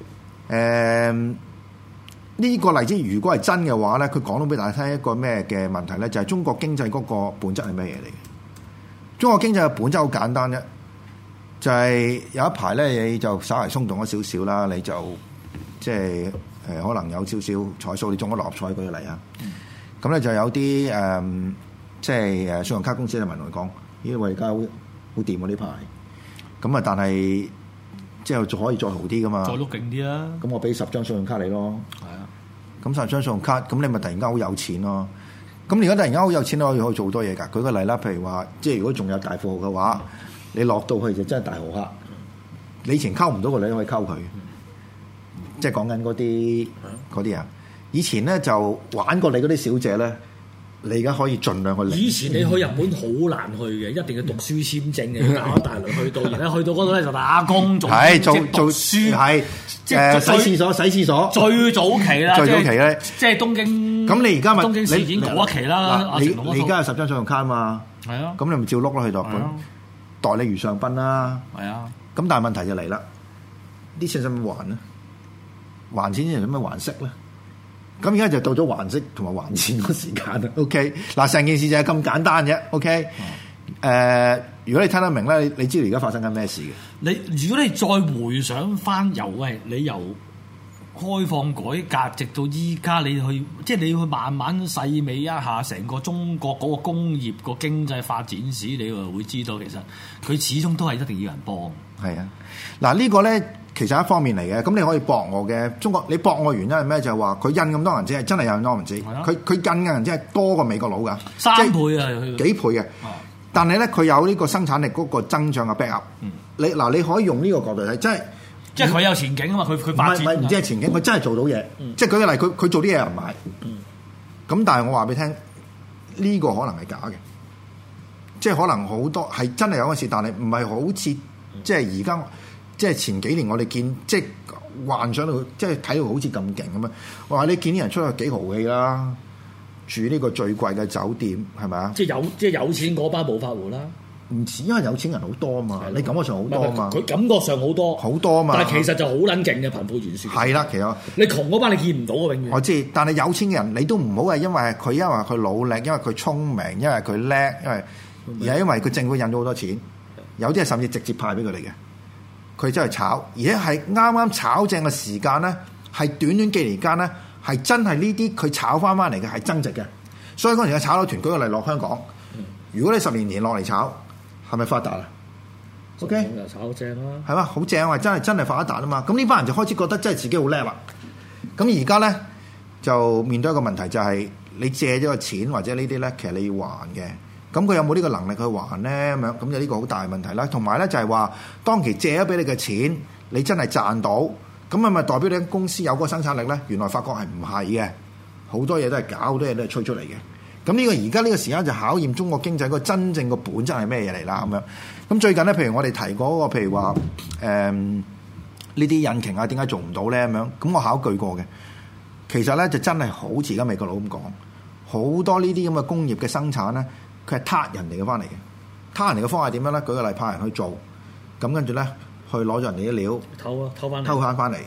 呢個例子如果係真嘅話咧，佢講到俾大家聽一個咩嘅問題咧，就係中國經濟嗰個本質係咩嘢嚟嘅？中國經濟嘅本質好簡單啫，就係有一排咧，你就稍為鬆動咗少少啦，你就即係可能有少少彩數，你中咗六合彩舉個例啊。咁咧就有啲即係信用卡公司就問我講：咦，我而家好掂喎呢排。咁啊，但係之後就可以再好啲噶嘛？再碌勁啲啦！咁我俾10張信用卡你咯。係啊。咁10張信用卡，咁你咪突然間好有錢咯。咁而家突然間好有錢，可以做好多嘢㗎。舉個例啦，譬如話，即係如果仲有大富豪嘅話，你落到去就真係大豪客。你以前溝唔到個女可以溝佢，即係講緊嗰啲啊。以前咧就玩過你嗰啲小姐咧，你而家可以盡量去。以前你去日本好難去嘅，一定要讀書簽證嘅，打大輪去到，而家去到嗰度咧就打工做書，係即係洗廁所，最早期啦，最早期咧，即係東京。咁你而家咪東京事件嗰一期啦。你而家有10張信用卡啊嘛？係啊。咁你咪照碌咯去到日本，代理如上賓啦。係啊。咁但係問題就嚟啦，啲錢使唔使還咧？還錢先使咩還息咧？咁而家就到咗還息同埋還錢嗰時間啦。OK， 嗱成件事就係咁簡單啫。OK，如果你聽得明咧，你知道而家發生緊咩事嘅？如果你再回想翻你由開放改革直到依家，你去慢慢細味一下成個中國嗰個工業個經濟發展史，你就會知道其實佢始終都係一定要人幫。係啊，嗱呢個咧。其實一方面嚟嘅，咁你可以駁我嘅。中國你駁我嘅原因係咩？就係話佢印咁多銀紙係真係有咁多銀紙，佢印嘅銀紙係多過美國佬㗎，3倍啊，幾倍嘅。但係咧，佢有呢個生產力嗰個增長嘅 backup。你可以用呢個角度睇，即係佢有前景啊嘛。佢發展唔知係前景，佢真係做到嘢。即係舉個例，佢做啲嘢有人買。咁但係我話俾你聽，呢個可能係假嘅，即係可能好多係真係有嗰事，但係唔係好似即係而家。即係前幾年我哋見，即係幻想到，即係睇到好似咁勁咁樣。我話你見啲人出去幾豪氣啦，住呢個最貴嘅酒店，係咪啊？即係有錢嗰班暴發戶啦。唔似，因為有錢人好多啊嘛，你感覺上好多啊嘛。佢感覺上好多啊嘛。但係其實就好撚勁嘅貧富懸殊。係啦，其實你窮嗰班你見唔到啊，永遠。我知，但係有錢嘅人你都唔好係因為佢努力，因為佢聰明，因為佢叻，而係因為佢政府印咗好多錢，有啲係甚至直接派俾佢哋嘅。佢真係炒，而且係啱啱炒正嘅時間咧，係短短幾年間咧，係真係呢啲佢炒翻嚟嘅係增值嘅。所以嗰陣時嘅炒樓團舉個例落香港，如果你10年前落嚟炒，係咪發達啊 ？OK，炒正啦，係嘛，好正啊！真係發達啊嘛。咁呢班人就開始覺得真係自己好叻啦。咁而家咧就面對一個問題，就係你借咗個錢或者呢啲咧，其實你要還嘅。咁佢有冇呢個能力去還咧？咁樣咁就呢個好大嘅問題啦。同埋咧就係話，當期借咗俾你嘅錢，你真係賺到，咁係咪代表你間公司有嗰個生產力咧？原來發覺係唔係嘅，好多嘢都係假，好多嘢都係吹出嚟嘅。咁呢個而家呢個時間就考驗中國經濟個真正個本質係咩嘢嚟啦？咁樣咁最近咧，譬如我哋提過嗰個，譬如話呢啲引擎啊，點解做唔到咧？咁樣咁我考據過嘅，其實咧就真係好似而家美國佬咁講，好多呢啲咁嘅工業嘅生產咧。佢係撻人哋嘅翻嚟嘅，撻人哋嘅方法係點樣咧？舉個例，派人去做，咁跟住咧去攞咗人哋啲料，偷翻翻嚟，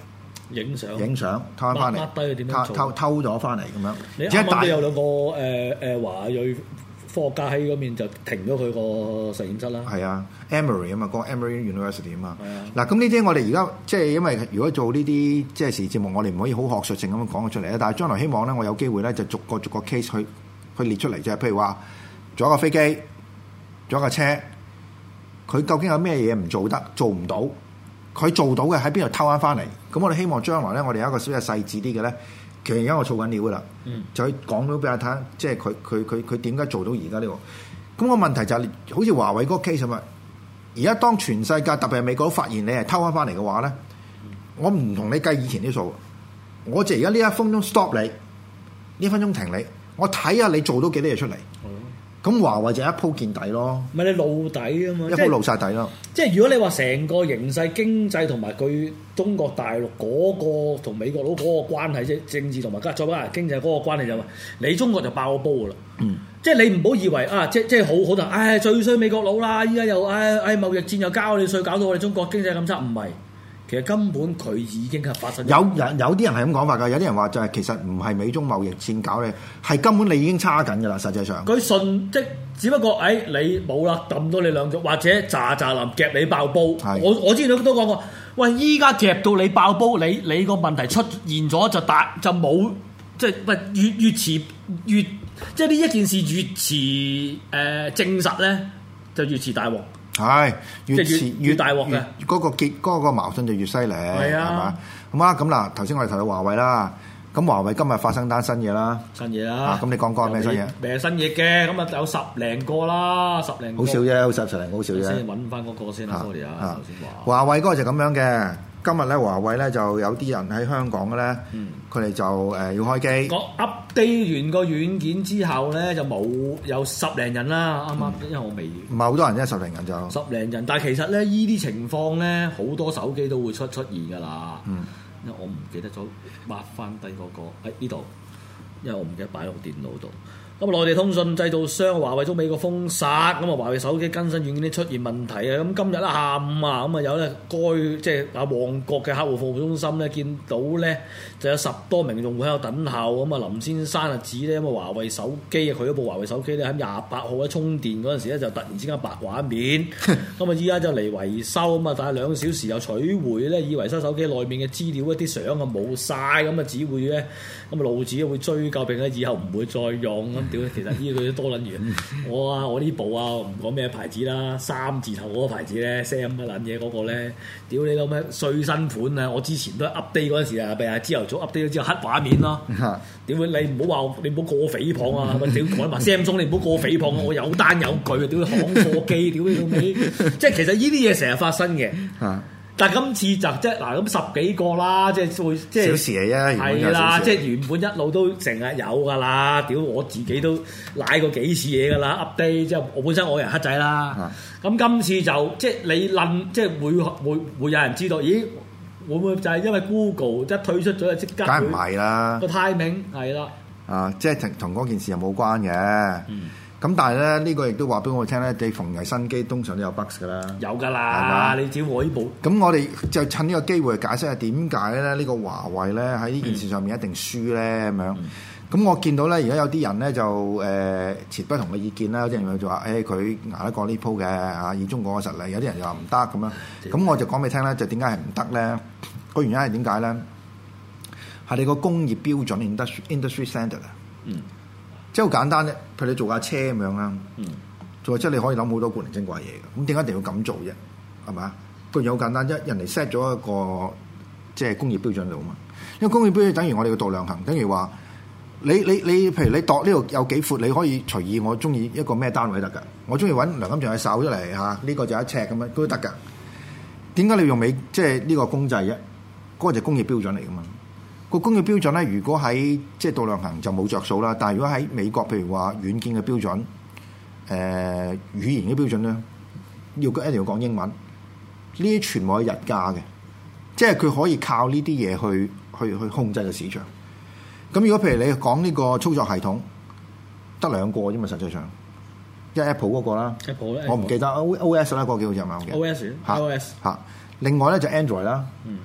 影相偷翻嚟， 低佢點樣做， 偷咗翻嚟咁樣。 你啱啱有兩個華裔科學家喺嗰邊就停咗佢個實驗室啦。 係啊 ，Emory 啊嘛，嗰個 Emory University 啊嘛。嗱，咁呢啲我哋而家即係因為如果做呢啲即係時節目，我哋唔可以好學術性咁樣講出嚟咧。但係將來希望咧，我有機會咧就逐個 case 去列出嚟啫。譬如話做一個飛機，做一個車，佢究竟有咩嘢唔做得、做唔到？佢做到嘅喺邊度偷翻嚟？咁我哋希望將來咧，我哋有一個小嘅細緻啲嘅咧。其實而家我做緊料噶啦，就可以講到俾我睇，即係佢點解做到而家呢個？咁個問題就係，好似華為嗰個 case 咁啊！而家當全世界特別係美國都發現你係偷翻嚟嘅話咧，我唔同你計以前啲數，我就而家呢一分鐘 stop 你，呢分鐘停你，我睇下你做到幾多嘢出嚟。咁華為就一鋪見底咯， 唔係你露底啊嘛， 一鋪露晒底咯。 即係如果你話成個形勢經濟同埋佢中國大陸嗰個同美國佬嗰個關係，即係政治同埋再加埋經濟嗰個關係就話，你中國就爆個煲噶啦。即係你唔好以為啊，即係好多人，最衰美國佬啦，依家又貿易戰又交你稅，搞到我哋中國經濟咁差，唔係。其實根本佢已經係發生。有啲人係咁講法㗎，有啲人話就係其實唔係美中貿易戰搞你，係根本你已經差緊㗎啦。實際上， 佢順即只不過你冇啦，揼到你兩腳，或者喳臨夾你爆煲。我之前都講過，喂，依家夾到你爆煲，你個問題出現咗就冇，即係喂越遲越即係呢一件事越遲證實咧，就越遲大鑊。係越遲越大鑊嘅， 嗰個矛盾就越犀利，係嘛？咁啊，咁嗱，頭先我哋提到華為啦，咁華為今日發生單新嘢啦，咁你講講咩新嘢？ 咩新嘢嘅？咁啊有10零個啦，10零個。 好少啫，好10零好少啫。 先揾翻嗰個先啦，sorry啊，頭先話。 華為嗰個就咁樣嘅。今日咧，華為咧就有啲人喺香港嘅咧，佢哋就要開機。 我 update 完個軟件之後咧，就有10零人啦，啱啱，因為我未。唔係好多人啫，10零人就。 10零人，但係其實咧，依啲情況咧，好多手機都會出現㗎啦。因為我唔記得咗抹翻低嗰個喺呢度，因為我唔記得擺落電腦度。咁內地通訊製造商華為遭美國封殺，咁華為手機更新軟件都出現問題啊！咁今日下午咁有咧即係旺角嘅客戶服務中心咧，見到咧就有10多名用戶喺度等候，林先生指咧華為手機佢嗰部華為手機咧喺28號喺充電嗰陣時咧就突然之間白畫面，咁依家就嚟維修但係2小時又取回咧，以維修手機內面嘅資料一啲相冇晒，只會咧路子會追究並且以後唔會再用屌，其實呢個都多撚完。我呢部唔講咩牌子啦，3字頭嗰個牌子咧 ，Sam 乜撚嘢嗰個咧，屌你老咩最新款啊！我之前都 update 嗰陣時譬如朝頭早 update 咗之後黑畫面咯。屌你唔好話你唔好過誹謗啊！屌講埋 Samsung 你唔好過誹謗，我有單有據啊！屌行貨機，屌你老味，即係其實呢啲嘢成日發生嘅。但係今次就即係嗱咁10幾個啦，即係會即係小事嚟啫，係啦，即係原本一路都成日有㗎啦。屌我自己都賴過幾次嘢㗎啦 ，update 即係我本身我人黑仔啦。咁今次就即係你諗，即係會有人知道，咦？會唔會就係因為 Google 一推出咗就即刻？梗係唔係啦，個 timing 係啦。 即係同嗰件事又冇關嘅。咁但係咧，呢個亦都話俾我聽咧，你逢係新機通常都有 bugs 㗎啦，有㗎啦，你只要我呢部。咁我哋就趁呢個機會解釋下點解咧呢個華為咧喺呢件事上面一定輸咧咁樣。咁我見到咧，而家有啲人咧就持不同嘅意見啦，有啲人就話佢捱得過呢鋪嘅以中國嘅實力，有啲人就話唔得咁樣。咁我就講俾你聽咧，就點解係唔得咧？個原因係點解咧？係你個工業標準 industry standard 啊。即係好簡單啫，譬如你做架車咁樣啦，做架車你可以諗好多古靈精怪嘢嘅，咁點解一定要咁做啫？係咪啊？個原因好簡單，人哋 set 咗一個即係工業標準度嘛。因為工業標準等於我哋嘅度量衡，等於話你譬如你度呢度有幾闊，你可以隨意我中意一個咩單位得㗎。我中意揾梁錦祥去手出嚟嚇，呢個就1尺咁樣都得㗎。點解你要用即係呢個公制啫？嗰個就係工業標準嚟㗎嘛。個工業標準咧，如果喺即係度量衡就冇着數啦。但係如果喺美國，譬如話軟件嘅標準、語言嘅標準咧，一定要講英文，呢啲全部係日價嘅，即係佢可以靠呢啲嘢去控制個市場。咁如果譬如你講呢個操作系統，得2個啫嘛，實際上，一 Apple 嗰個啦，我唔記得 OS 啦，嗰個叫做咩？OS 嚇，另外咧就 Android 啦。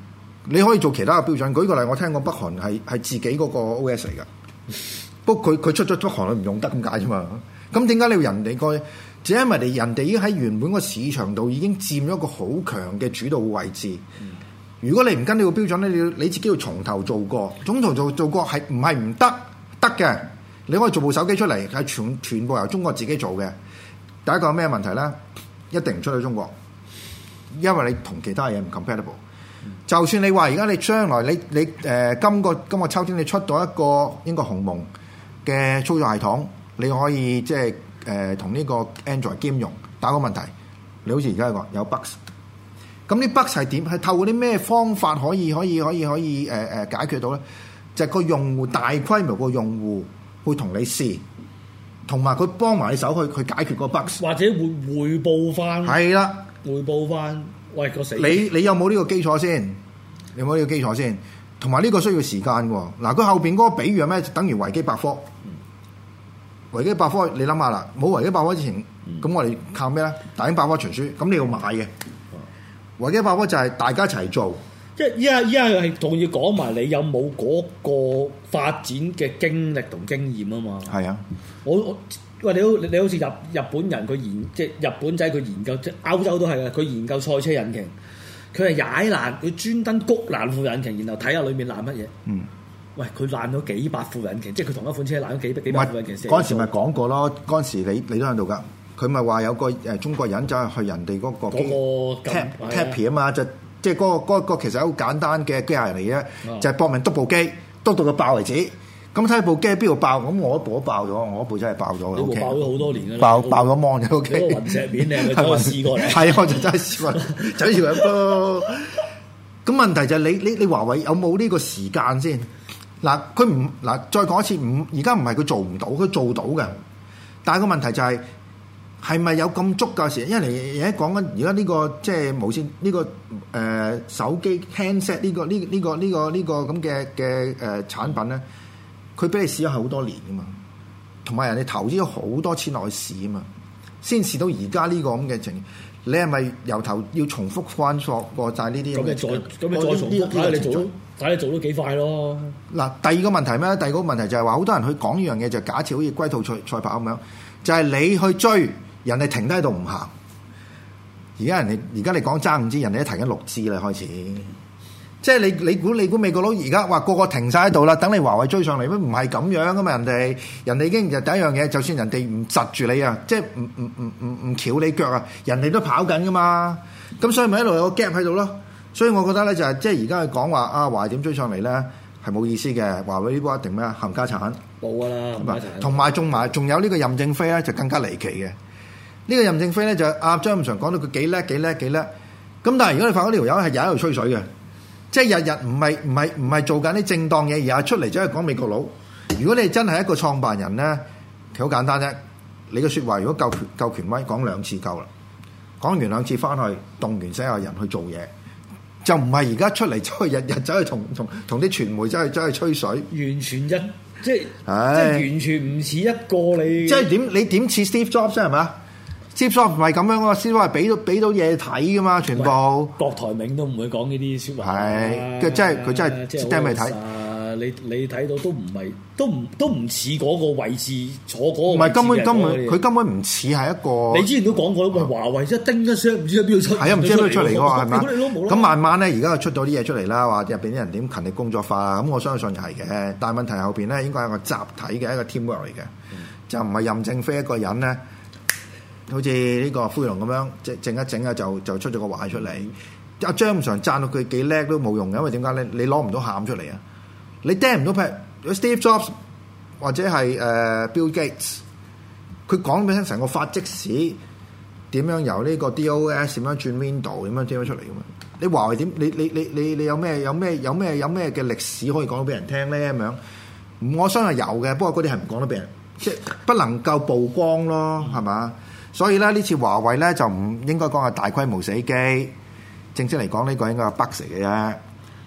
你可以做其他嘅標準。舉個例，我聽過北韓係自己嗰個 OS 嚟㗎，不過佢出咗北韓佢唔用得咁解啫嘛。咁點解你要人哋個？只係因為人哋已經喺原本個市場度已經佔咗一個好強嘅主導位置。如果你唔跟呢個標準咧，你自己要從頭做過。從頭做過係唔係唔得？得嘅，你可以做部手機出嚟，係全部由中國自己做嘅。第一個咩問題咧？一定唔出去中國，因為你同其他嘢唔 compatible。就算你話而家你將來你今個秋天你出到一個應該鴻蒙嘅操作系統，你可以即係同呢個 Android 兼容，打個問題，你好似而家講有 bugs， 咁啲 bugs 係點？係透過啲咩方法可以解決到咧？就係個用戶大規模個用戶會同你試，同埋佢幫埋你手去解決個 bugs， 或者會匯報翻。係啦，匯報翻。喂，個死！ 你有冇呢個基礎先？有冇呢個基礎先？同埋呢個需要時間喎。嗱，佢後邊嗰個比喻係咩？等於維基百科。維基百科你諗下啦，冇維基百科之前，咁我哋靠咩咧？大英百科全書，咁你要買嘅。維基百科就係大家一齊做。 即係依家係仲要講埋你有冇嗰個發展嘅經歷同經驗啊嘛。係啊，喂，你好似日本人佢即係日本仔佢研究，即係歐洲都係嘅，佢研究賽車引擎，佢係踩爛，佢專登谷爛副引擎，然後睇下裡面爛乜嘢。喂，佢爛咗幾百副引擎，即係佢同一款車爛咗幾百副引擎。 嗰陣時咪講過咯，嗰陣時你都喺度㗎。佢咪話有個中國人走去人哋嗰個 Tappy 啊嘛，即係嗰個其實好簡單嘅機械人嚟嘅，就係搏命篤部機，篤到佢爆為止。咁睇部機邊度爆？咁我一部都爆咗，我一部真係爆咗。 你部爆咗好多年㗎啦， 爆咗芒嘅 OK。 嗰個雲石面你係咪試過嚟？ 係，我就真係試過，就好似咁咯。咁問題就係你華為有冇呢個時間先？嗱，佢唔嗱再講一次，而家唔係佢做唔到，佢做到嘅。但係個問題就係咪有咁足夠時間？因為而家講緊而家呢個即係無線呢個手機 handset 呢個咁嘅產品咧。佢俾你試咗好多年噶嘛，同埋人哋投資咗好多錢落去試啊嘛，先試到而家呢個咁嘅情形。你係咪由頭要重複翻錯過曬呢啲？咁你再重複睇下你做得幾快咯？嗱，第二個問題咩？第二個問題就係話好多人去講呢樣嘢，就假設好似龜兔賽跑咁樣，就係你去追人哋停低喺度唔行。而家你講爭5支，人哋都停緊6支啦，開始。即係你估美國佬而家話個個停晒喺度啦，等你華為追上嚟咩？唔係咁樣噶嘛，人哋已經就第一樣嘢，就算人哋唔窒住你啊，即係唔翹你腳啊，人哋都跑緊噶嘛。咁所以咪一路有個 gap 喺度咯。所以我覺得咧就係即係而家講話啊華為點追上嚟咧係冇意思嘅。華為呢波一定咩冚家產冇噶啦，冚家產。仲有呢個任正非咧就更加離奇嘅。呢個任正非咧就張五常講到佢幾叻。咁但係如果你發覺呢條友係日喺度吹水嘅。即係日唔係做緊啲正當嘢，而係出嚟走去講美國佬。如果你真係一個創辦人咧，其實好簡單啫。你嘅説話如果夠權威，講2次夠啦。講完2次翻去動員所有人去做嘢，就唔係而家出嚟走去日走去同啲傳媒走去吹水。完全即係完全唔似一個你。即係你點似 Steve Jobs 係咪？Steve Jobs 唔係咁樣喎，Steve Jobs 係俾到嘢睇噶嘛，全部。郭台銘都唔會講呢啲説話。係，佢真係釘嚟睇。你睇到都唔似嗰個位置坐嗰個。唔係佢根本唔似係一個。你之前都講過，喂華為一叮一聲唔知喺邊度出。係啊，唔知喺邊度出嚟㗎喎，係咪？咁慢慢咧，而家出咗啲嘢出嚟啦，話入邊啲人點勤力工作化，咁我相信係嘅。但係問題後邊咧，應該係一個集體嘅一個 teamwork 嚟嘅，就唔係任正非一個人咧。好似呢個灰龍咁樣，整一整啊，就出咗個壞出嚟。阿張五常讚到佢幾叻都冇用嘅，因為點解咧？你攞唔到餡出嚟啊！你釘唔到譬如 Steve Jobs 或者係Bill Gates，佢講俾你聽成個發跡史點樣由呢個 DOS 點樣轉 Windows 點樣出嚟嘅嘛？你華為點？你有咩嘅歷史可以講到俾人聽咧？咁樣我相信有嘅，不過嗰啲係唔講得俾人，即係不能夠曝光咯，係嘛？所以咧呢次華為咧就唔應該講係大規模死機，正式嚟講呢個應該係 bug 嚟嘅啫。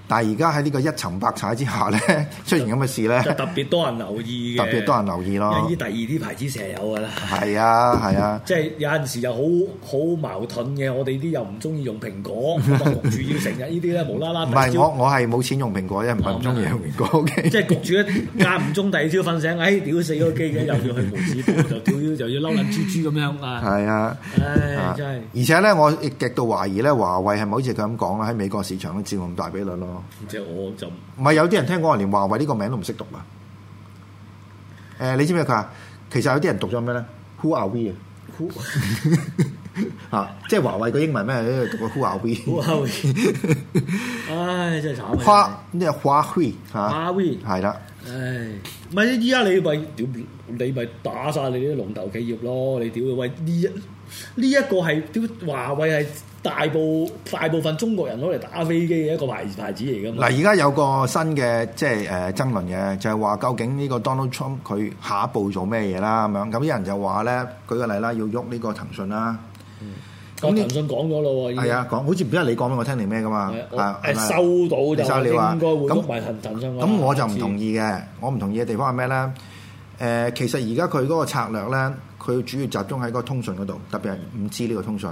但係而家喺呢個一沉百踩之下咧，出現咁嘅事咧， 就特別多人留意嘅， 特別多人留意咯。 因為第二啲牌子成日有㗎啦。 係啊，係啊。 即係有陣時又好矛盾嘅，我哋啲又唔中意用蘋果，焗住要成日呢啲咧無啦啦。 唔係我係冇錢用蘋果啫，唔係唔中意用蘋果。 即係焗住一間唔中第二朝瞓醒，屌死個機嘅，又要去無紙鋪，就要嬲撚豬豬咁樣啊！ 係啊， 唉，真係。 而且咧，我亦極度懷疑咧，華為係咪好似佢咁講啦？喺美國市場都佔咁大比率咯。 即係我就唔係有啲人聽講話連華為呢個名都唔識讀啊！你知唔知佢話其實有啲人讀咗咩咧 ？Who are we 啊？即係華為個英文咩？讀個 Who are we？Who are we？ 唉，真係慘。 華為嚇， 華為係啦。 唉，唔係依家你咪打晒你啲龍頭企業咯！你屌喂呢一個係屌華為係大部分中國人攞嚟打飛機嘅一個牌子嚟㗎嘛。嗱， 而家有個新嘅即係爭論嘅，就係話究竟呢個 Donald Trump 佢下一步做咩嘢啦咁樣？咁啲人就話咧，舉個例啦，要喐呢個騰訊啦。 咁騰訊講咗咯喎， 係啊，講好似唔知係你講俾我聽定咩㗎嘛？ 收到就應該會喐埋騰訊。 咁我就唔同意嘅，我唔同意嘅地方係咩咧？其實而家佢嗰個策略咧，佢主要集中喺嗰個通訊嗰度，特別係5G 呢個通訊。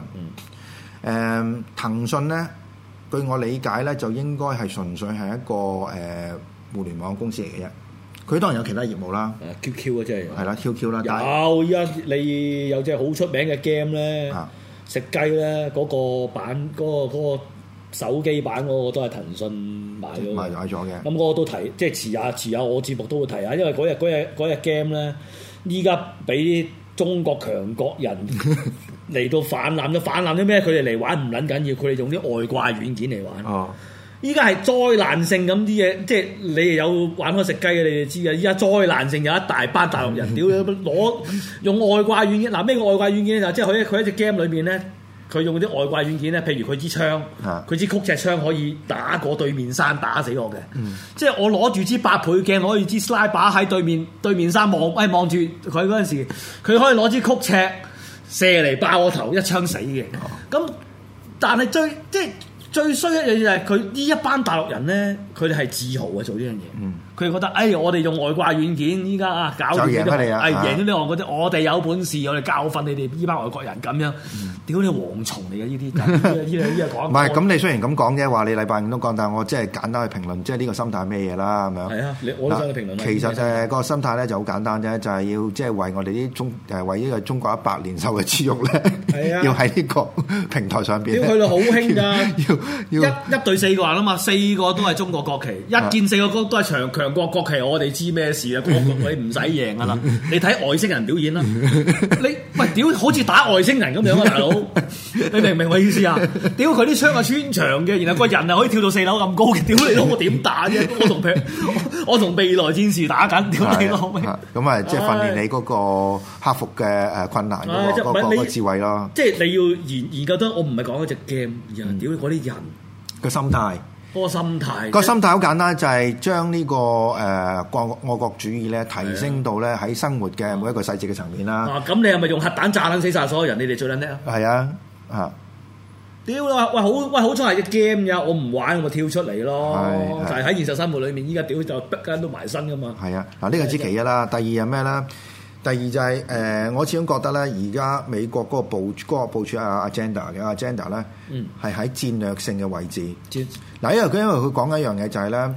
騰訊咧，據我理解咧，就應該係純粹係一個互聯網公司嚟嘅啫。佢當然有其他業務啦 ，QQ 啊，即係係啦 ，QQ 啦。 有依家你有隻好出名嘅 game 咧，食雞咧嗰個版嗰個手機版嗰個都係騰訊買咗嘅。咁我都提，即係遲下我節目都會提下，因為嗰日 game 咧，依家俾中國強國人嚟到泛濫咗咩？佢哋嚟玩唔撚緊要，佢哋用啲外掛軟件嚟玩。哦，依家係災難性咁啲嘢，即係你哋有玩開食雞嘅，你哋知嘅。依家災難性有一大班大陸人屌攞用外掛軟件。嗱，咩叫外掛軟件咧？就即係佢喺隻 game 裏面咧，佢用啲外掛軟件咧，譬如佢支槍，佢支曲尺槍可以打過對面山打死我嘅。即係我攞住支8倍鏡，攞住支 sniper 喺對面山望住佢嗰陣時，佢可以攞支曲尺射嚟爆我頭，一槍死嘅。咁但係最衰一樣嘢就係佢呢一班大陸人咧，佢哋係自豪嘅做呢樣嘢。佢哋覺得我哋用外掛軟件依家搞掂呢啲，贏咗啲我哋有本事，我哋教訓你哋呢班外國人咁樣。屌你蝗蟲嚟嘅呢啲，呢個講唔係咁。你雖然咁講啫，話你禮拜五都講，但係我即係簡單去評論，即係呢個心態係咩嘢啦咁樣。係啊，我都想去評論。其實個心態咧就好簡單啫，就係要即係為我哋啲為呢個中國100年壽嘅豬肉咧，要喺呢個平台上邊。 屌佢哋好興㗎，一隊4個人啊嘛，4個都係中國國旗，一見4個都係強國國旗，我哋知咩事啊？你唔使贏㗎啦，你睇外星人表演啦。你喂屌，好似打外星人咁樣啊，大佬！你明唔明我意思啊？屌佢啲槍係穿牆嘅，然後個人係可以跳到4樓咁高嘅，屌你老母點打啫？我同未來戰士打緊，屌你老味！ 咁啊，即係訓練你嗰個克服嘅困難嗰個智慧咯。 即係你要研究得，我唔係講嗰隻 game，而係屌嗰啲人個心態。 個心態好簡單，就係將呢個愛國主義咧提升到咧喺生活嘅每一個細節嘅層面啦。 咁你係咪用核彈炸撚死晒所有人？你哋最撚叻啊！ 係啊， 屌你話好彩係隻 game 呀，我唔玩我咪跳出嚟咯。就係喺現實生活裏面，依家屌就逼緊都埋身噶嘛。係啊， 嗱呢個之其一啦。第二係咩咧？第二就係我始終覺得咧，而家美國嗰個部署agenda 咧，係喺戰略性嘅位置。嗱，因為佢講一樣嘢就係咧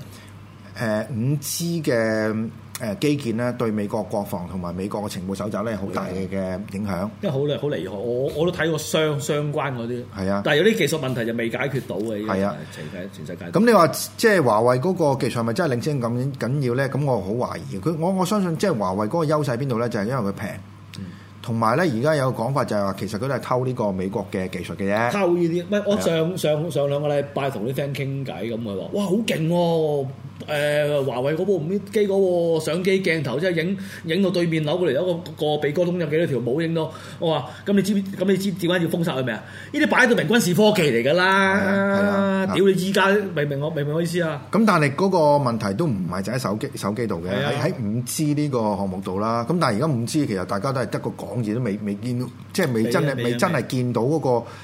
，5G 嘅基建咧對美國國防同埋美國嘅情報搜集咧好大嘅影響。因為好厲害，我都睇過相關嗰啲。係啊，但係有啲技術問題就未解決到嘅。係啊，全世界。咁你話即係華為嗰個技術係咪真係領先咁緊要咧？咁我好懷疑。我相信即係華為嗰個優勢喺邊度咧？就係因為佢平。同埋咧，而家有個講法就係話，其實佢都係偷呢個美國嘅技術嘅啫。偷呢啲，唔係我上兩個禮拜同啲 friend 傾偈咁，佢話：哇，好勁喎！華為嗰部機嗰個相機鏡頭，即係影到對面樓過嚟有個鼻哥窿有幾多條冇影到。我話：咁你知點解要封殺佢未啊？呢啲擺到明軍事科技嚟㗎啦！屌你依家明我意思啊？咁但係嗰個問題都唔係就喺手機度嘅，喺 5G 呢個項目度啦。咁但係而家 5G 其實大家都係得個講字都未見到，即係未真係見到嗰個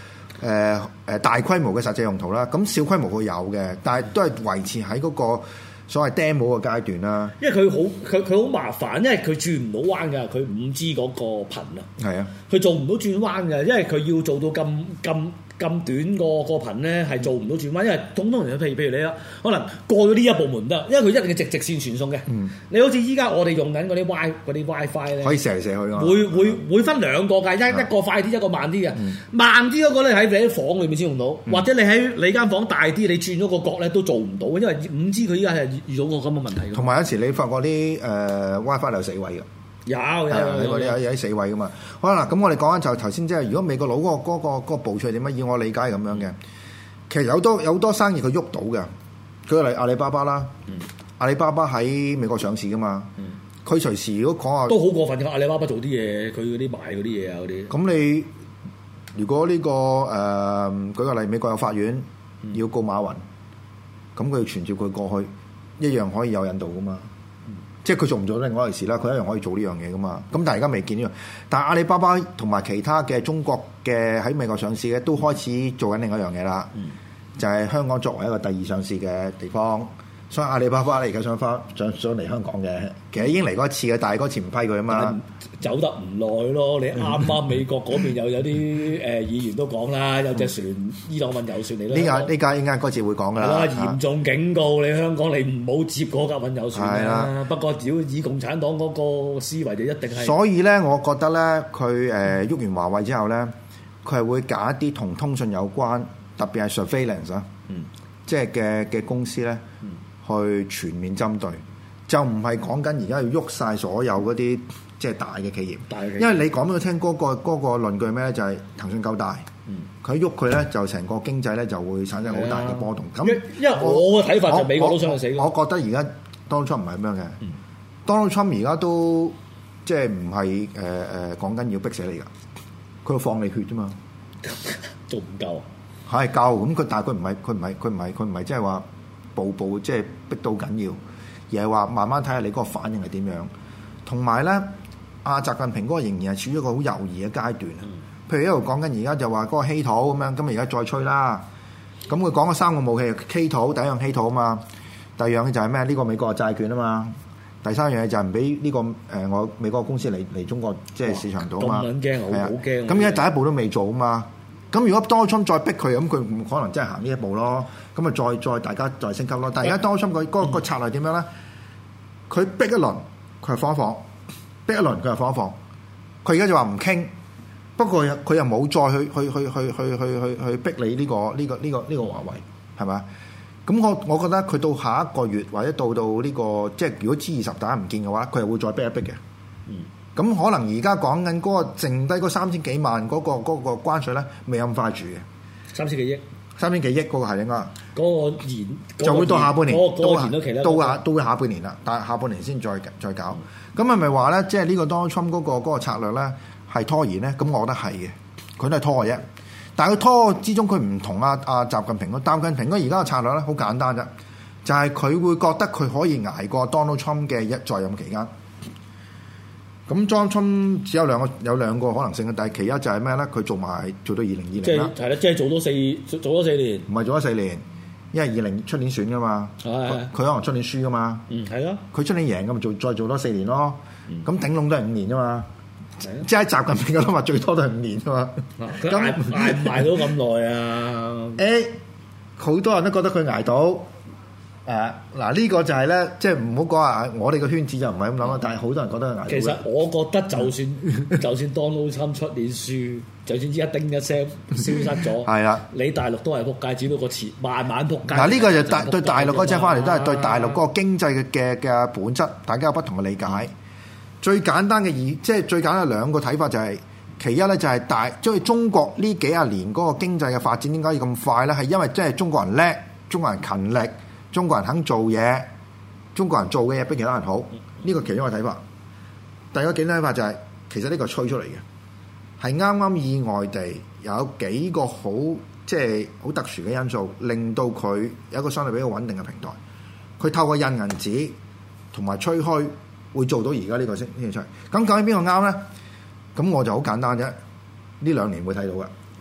大規模嘅實際用途啦。咁小規模會有嘅，但係都係維持喺嗰個所謂 demo 嘅階段啦。 因為佢好麻煩，因為佢轉唔到彎㗎，佢5G 嗰個頻啊。係啊，佢做唔到轉彎㗎，因為佢要做到咁短個頻咧，係做唔到轉彎，因為通常譬如你啦，可能過咗呢一部門得，因為佢一定係直線傳送嘅。你好似依家我哋用緊嗰啲 WiFi 咧， 可以射嚟射去㗎。 會分兩個㗎，一個快啲，一個慢啲嘅。慢啲嗰個咧喺你房裏面先用到，或者你喺你間房大啲，你轉咗個角咧都做唔到，因為5G佢依家係遇到個咁嘅問題。 同埋有時你發覺啲WiFi 有死位㗎。有啲死位噶嘛。好啦，咁我哋講緊就頭先，即係如果美國佬嗰個部署係點樣？以我理解係咁樣嘅，其實有好多生意佢喐到嘅。舉個例，阿里巴巴啦，阿里巴巴喺美國上市噶嘛，佢隨時如果講話都好過分嘅。阿里巴巴做啲嘢，佢嗰啲賣嗰啲嘢啊嗰啲。咁你如果呢個舉個例，美國有法院要告馬雲，咁佢傳召佢過去，一樣可以有引渡噶嘛。即係佢做唔做另外一回事啦，佢一樣可以做呢樣嘢噶嘛。咁但係而家未見呢樣，但係阿里巴巴同埋其他嘅中國嘅喺美國上市嘅都開始做緊另一樣嘢啦，就係香港作為一個第二上市嘅地方，所以阿里巴巴咧而家想嚟香港嘅，其實已經嚟過一次嘅，但係嗰次唔批佢啊嘛， 走得唔耐咯。你啱啱美國嗰邊又有啲議員都講啦，有隻船伊朗運油船嚟啦。 呢架應該嗰次會講㗎啦。 嚴重警告你香港，你唔好接嗰架運油船啦。不過只要以共產黨嗰個思維就一定係。所以咧，我覺得咧，佢喐完華為之後咧，佢係會揀一啲同通訊有關，特別係 surveillance 啊，即係嘅公司咧。去全面針對，就唔係講緊而家要喐晒所有嗰啲即係大嘅企業，因為你講俾我聽嗰個論據咩咧，就係騰訊夠大，佢喐佢咧就成個經濟咧就會產生好大嘅波動。咁因為我嘅睇法就美國都想死。 我覺得而家 Donald Trump 唔係咁樣嘅，Donald Trump 而家都即係唔係講緊要逼死你㗎，佢要放你血啫嘛， 做唔夠係夠咁佢，但係佢唔係即係話。步即係逼到緊要，而係話慢慢睇下你嗰個反應係點樣。同埋咧，阿習近平嗰個仍然係處於一個好猶豫嘅階段。譬如一路講緊而家就話嗰個稀土咁樣，咁而家再吹啦。咁佢講咗3個武器，稀土第一樣稀土啊嘛，第二樣嘅就係咩？呢個美國嘅債券啊嘛，第三樣嘢就係唔俾呢個我美國公司嚟中國即係市場度啊嘛。 咁驚，我好驚。 咁而家第一步都未做啊嘛。咁如果 Donald Trump 再逼佢，咁佢唔可能真係行呢一步咯。咁啊，再大家再升級咯。但係而家 Donald Trump 佢嗰個策略點樣咧？佢逼一輪，佢係放一放；逼一輪，佢係放一放。佢而家就話唔傾，不過佢又冇再去逼你呢個華為，係咪？咁我覺得佢到下一個月或者到呢個即係如果 G20大家唔見嘅話，佢又會再逼一逼嘅。咁可能而家講緊嗰個剩低嗰3000幾萬嗰個關稅咧，未咁快住嘅。3000幾億嗰個係應該。嗰個延就會到下半年，到下半年啦。但係下半年先再搞。咁係咪話咧？即係呢個 Donald Trump 嗰個策略咧係拖延咧？咁我覺得係嘅，佢都係拖嘅啫。但係佢拖之中，佢唔同阿習近平咯。習近平嗰而家嘅策略咧好簡單啫，就係佢會覺得佢可以捱過 Donald Trump 嘅在任期間。咁 Donald Trump 只有兩個可能性嘅，但係其一就係咩咧？佢做到2020啦， 係啦，即係做咗4年， 唔係做咗4年，因為20出年選噶嘛，佢可能出年輸噶嘛， 係咯， 佢出年贏咁咪再做多4年咯，咁頂籠都係5年啫嘛，即係習近平嘅諗法最多都係5年啫嘛， 咁捱唔捱到咁耐啊？ 好多人都覺得佢捱到。嗱呢個就係咧，即係唔好講話我哋個圈子就唔係咁諗啦，但係好多人覺得係。 其實我覺得就算 Donald Trump 出年輸，就算一叮一聲消失咗，係啦，你大陸都係撲街，只不過慢慢撲街。嗱呢個就對大陸嗰隻翻嚟都係對大陸嗰個經濟嘅本質，大家有不同嘅理解。最簡單嘅即係最簡單嘅兩個睇法就係，其一咧就係即係中國呢幾廿年嗰個經濟嘅發展點解要咁快咧？係因為即係中國人叻，中國人勤力。中國人肯做嘢，中國人做嘅嘢比其他人好，呢個其中一個睇法。第二個睇法就係，其實呢個吹出嚟嘅，係啱啱意外地有幾個好即係好特殊嘅因素，令到佢有一個相對比較穩定嘅平台。佢透過印銀紙同埋吹噓，會做到而家呢個出嚟。咁究竟邊個啱咧？咁我就好簡單啫，呢2年會睇到嘅。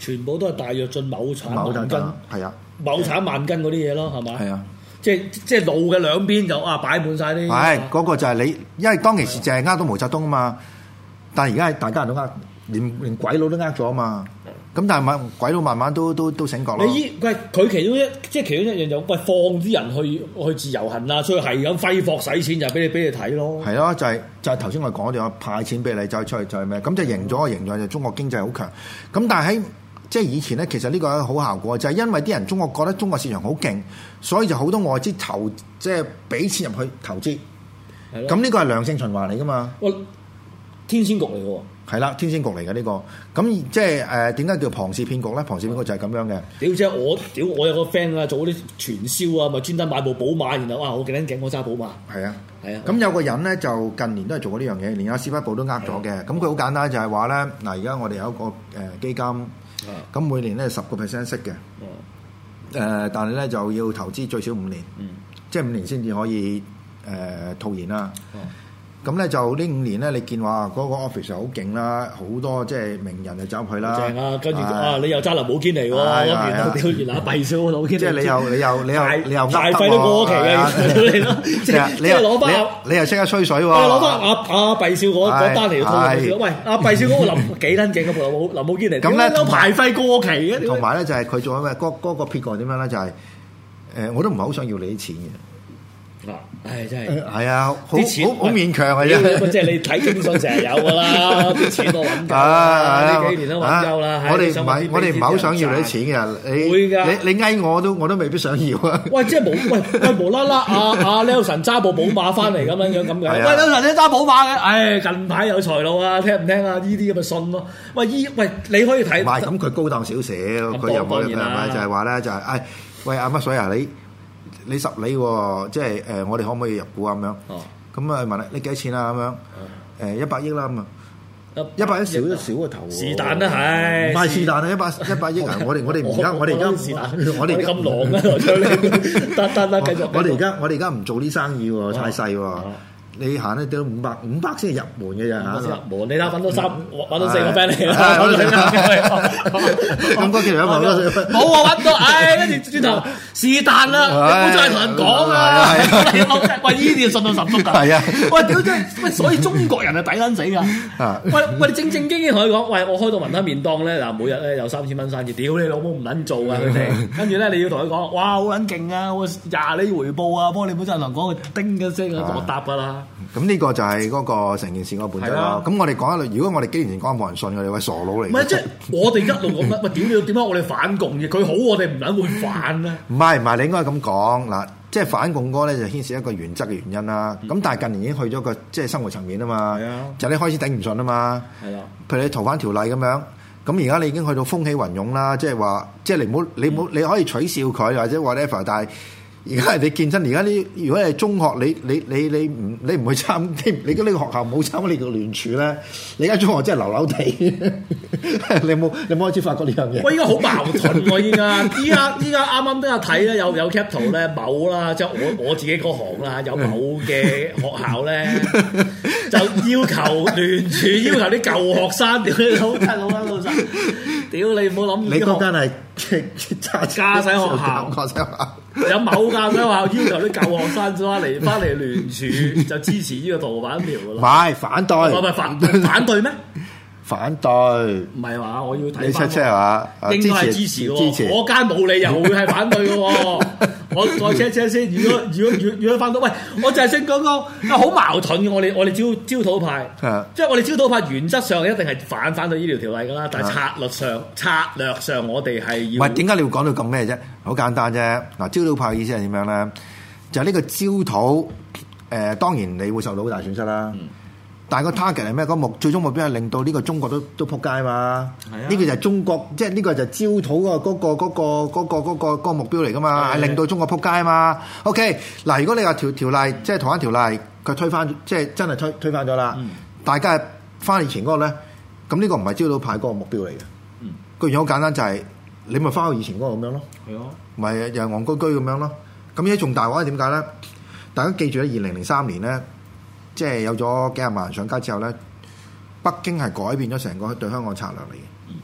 全部都係大躍進畝產萬斤， 係啊， 畝產萬斤嗰啲嘢咯，係嘛？ 係啊， 即係路嘅兩邊就擺滿晒啲。 係嗰個就係你，因為當其時就係呃到毛澤東啊嘛，但係而家係大家人都呃，連鬼佬都呃咗啊嘛。咁但係鬼佬慢慢都醒覺咯。 佢其中其中一樣就放啲人去自由行啊，所以係咁揮霍使錢就俾你睇咯。 係咯，就係頭先我講咗派錢俾你，就出去就係咩？咁就贏咗個形象就中國經濟好強。咁但係喺即係以前咧，其實呢個係好效果，就係因為啲人中國覺得中國市場好勁，所以就好多外資即係俾錢入去投資。咁呢個係良性循環嚟噶嘛？ 天仙局嚟嘅喎。 係啦，天仙局嚟嘅呢個，咁即係點解叫龐氏騙局咧？龐氏騙局就係咁樣嘅。 我有個 friend 啊，做嗰啲傳銷啊，咪專登買部寶馬，然後我幾撚勁，我揸寶馬。係啊。 咁有個人咧就近年都係做過呢樣嘢，連阿司匹堡都呃咗嘅。咁佢好簡單就係話咧，嗱而家我哋有一個基金，咁每年咧10% 息嘅。但係咧就要投資最少5年，即係5年先至可以套現啦。咁咧就呢5年咧，你見話嗰個 office 好勁啦，好多即係名人就走入去啦。正啊， 跟住你又揸林寶堅尼喎，嗰邊又屌完阿幣少老堅尼。即係你又大費都過期嘅，即係攞翻你又識得吹水喎。 攞翻阿幣少嗰單嚟套。喂，阿幣少嗰個幾撚勁嘅林寶堅尼。咁咧都排費過期嘅。 同埋咧就係佢做咩？嗰個撇過點樣咧？就係我都唔係好想要你啲錢嘅。 真係係啊，好勉強嘅啫。 即係你睇經訊成日有噶啦，啲錢都揾夠，呢幾年都揾夠啦。 我哋唔係好想要你啲錢嘅，會㗎。你翳我都未必想要啊。 喂，即係無啦啦，阿 Nelson 揸部寶馬翻嚟咁樣咁嘅。喂 ，Nelson 你揸寶馬嘅？近排有財路啊，聽唔聽啊？呢啲咁嘅信咯。喂，你可以睇。唔係， 咁佢高檔少少，佢又冇就係話咧，就係喂阿乜水啊你10厘喎，即係我哋可唔可以入股啊？咁樣，咁啊問你幾多錢啊？咁樣，100億啦咁啊，100億少個頭喎。 是但啦，係。 唔係是但啊，100億啊！我哋而家我哋咁狼啊！得繼續。 我哋而家唔做啲生意喎，太細喎。你行咧都500先係入門嘅啫嚇。 入門你睇揾到4個 friend 嚟啦。 咁嗰幾條冇啊揾到，跟住轉頭是但啦，你唔好再同人講啊！喂，呢啲信到十足㗎。係啊！喂，屌真係，所以中國人係抵撚死㗎。喂，你正經經同佢講，喂，我開到雲吞麵檔咧，嗱，每日咧有3000蚊生意，屌你老母唔撚做啊佢哋。跟住咧你要同佢講，哇，好撚勁啊，我20厘回報啊，幫你本身同講佢叮嘅聲啊，我答㗎啦。 咁呢個就係嗰個成件事個本質咯。咁我哋講一類，如果我哋幾年前講冇人信我哋，喂傻佬嚟。唔係即係我哋一路講乜？喂，點解我哋反共嘅？佢好，我哋唔撚會反咧。 唔係，你應該咁講嗱，即係反共嗰咧就牽涉一個原則嘅原因啦。咁但係近年已經去咗個即係生活層面啊嘛。係啊，就你開始頂唔順啊嘛。係啊，譬如你逃犯條例咁樣，咁而家你已經去到風起雲湧啦。即係話，即係你可以取笑佢或者 whatever，但係。而家你見真，而家啲如果係中學，你唔去參，你嗰呢個學校冇參加你個聯署咧，你而家中學真係流流地。你冇開始發覺呢樣嘢？喂，依家好矛盾喎！依家啱啱都有睇咧，有 cap 圖咧，某啦，即係我自己嗰行啦，有某嘅學校咧，就要求聯署，要求啲舊學生屌你老實，屌你唔好諗。你嗰間係駕駛學校。有某駕駛學校要求啲舊學生翻嚟聯署，就支持呢個逃犯條㗎啦。唔係反對，唔係反對咩？反對，唔係話我要睇。你係嘛？應該係支持喎。我間冇理由會係反對嘅喎。我再 check 先。如果翻到，喂，我就係想講好矛盾嘅。我哋焦土派，即係我哋焦土派原則上一定係反對呢條條例㗎啦。但係策略上我哋係要。唔係點解你會講到咁咩啫？好簡單啫。嗱，焦土派嘅意思係點樣咧？就係呢個焦土，當然你會受到好大損失啦。但係個 target 係咩？最終目標係令到呢個中國都撲街嘛。呢個就係中國，即係呢個就係焦土嗰個目標嚟㗎嘛，係令到中國撲街嘛。OK， 嗱，如果你話條例即係逃犯條例，佢推翻，即係真係推翻咗啦。大家係翻以前嗰個咧，咁呢個唔係焦土派嗰個目標嚟嘅。個原因好簡單，就係你咪翻去以前嗰個咁樣咯。係啊，咪又戇居居咁樣咯。咁而家仲大話係點解咧？大家記住咧，2003年咧。即係有咗幾廿萬人上街之後咧，北京係改變咗成個對香港策略嚟嘅。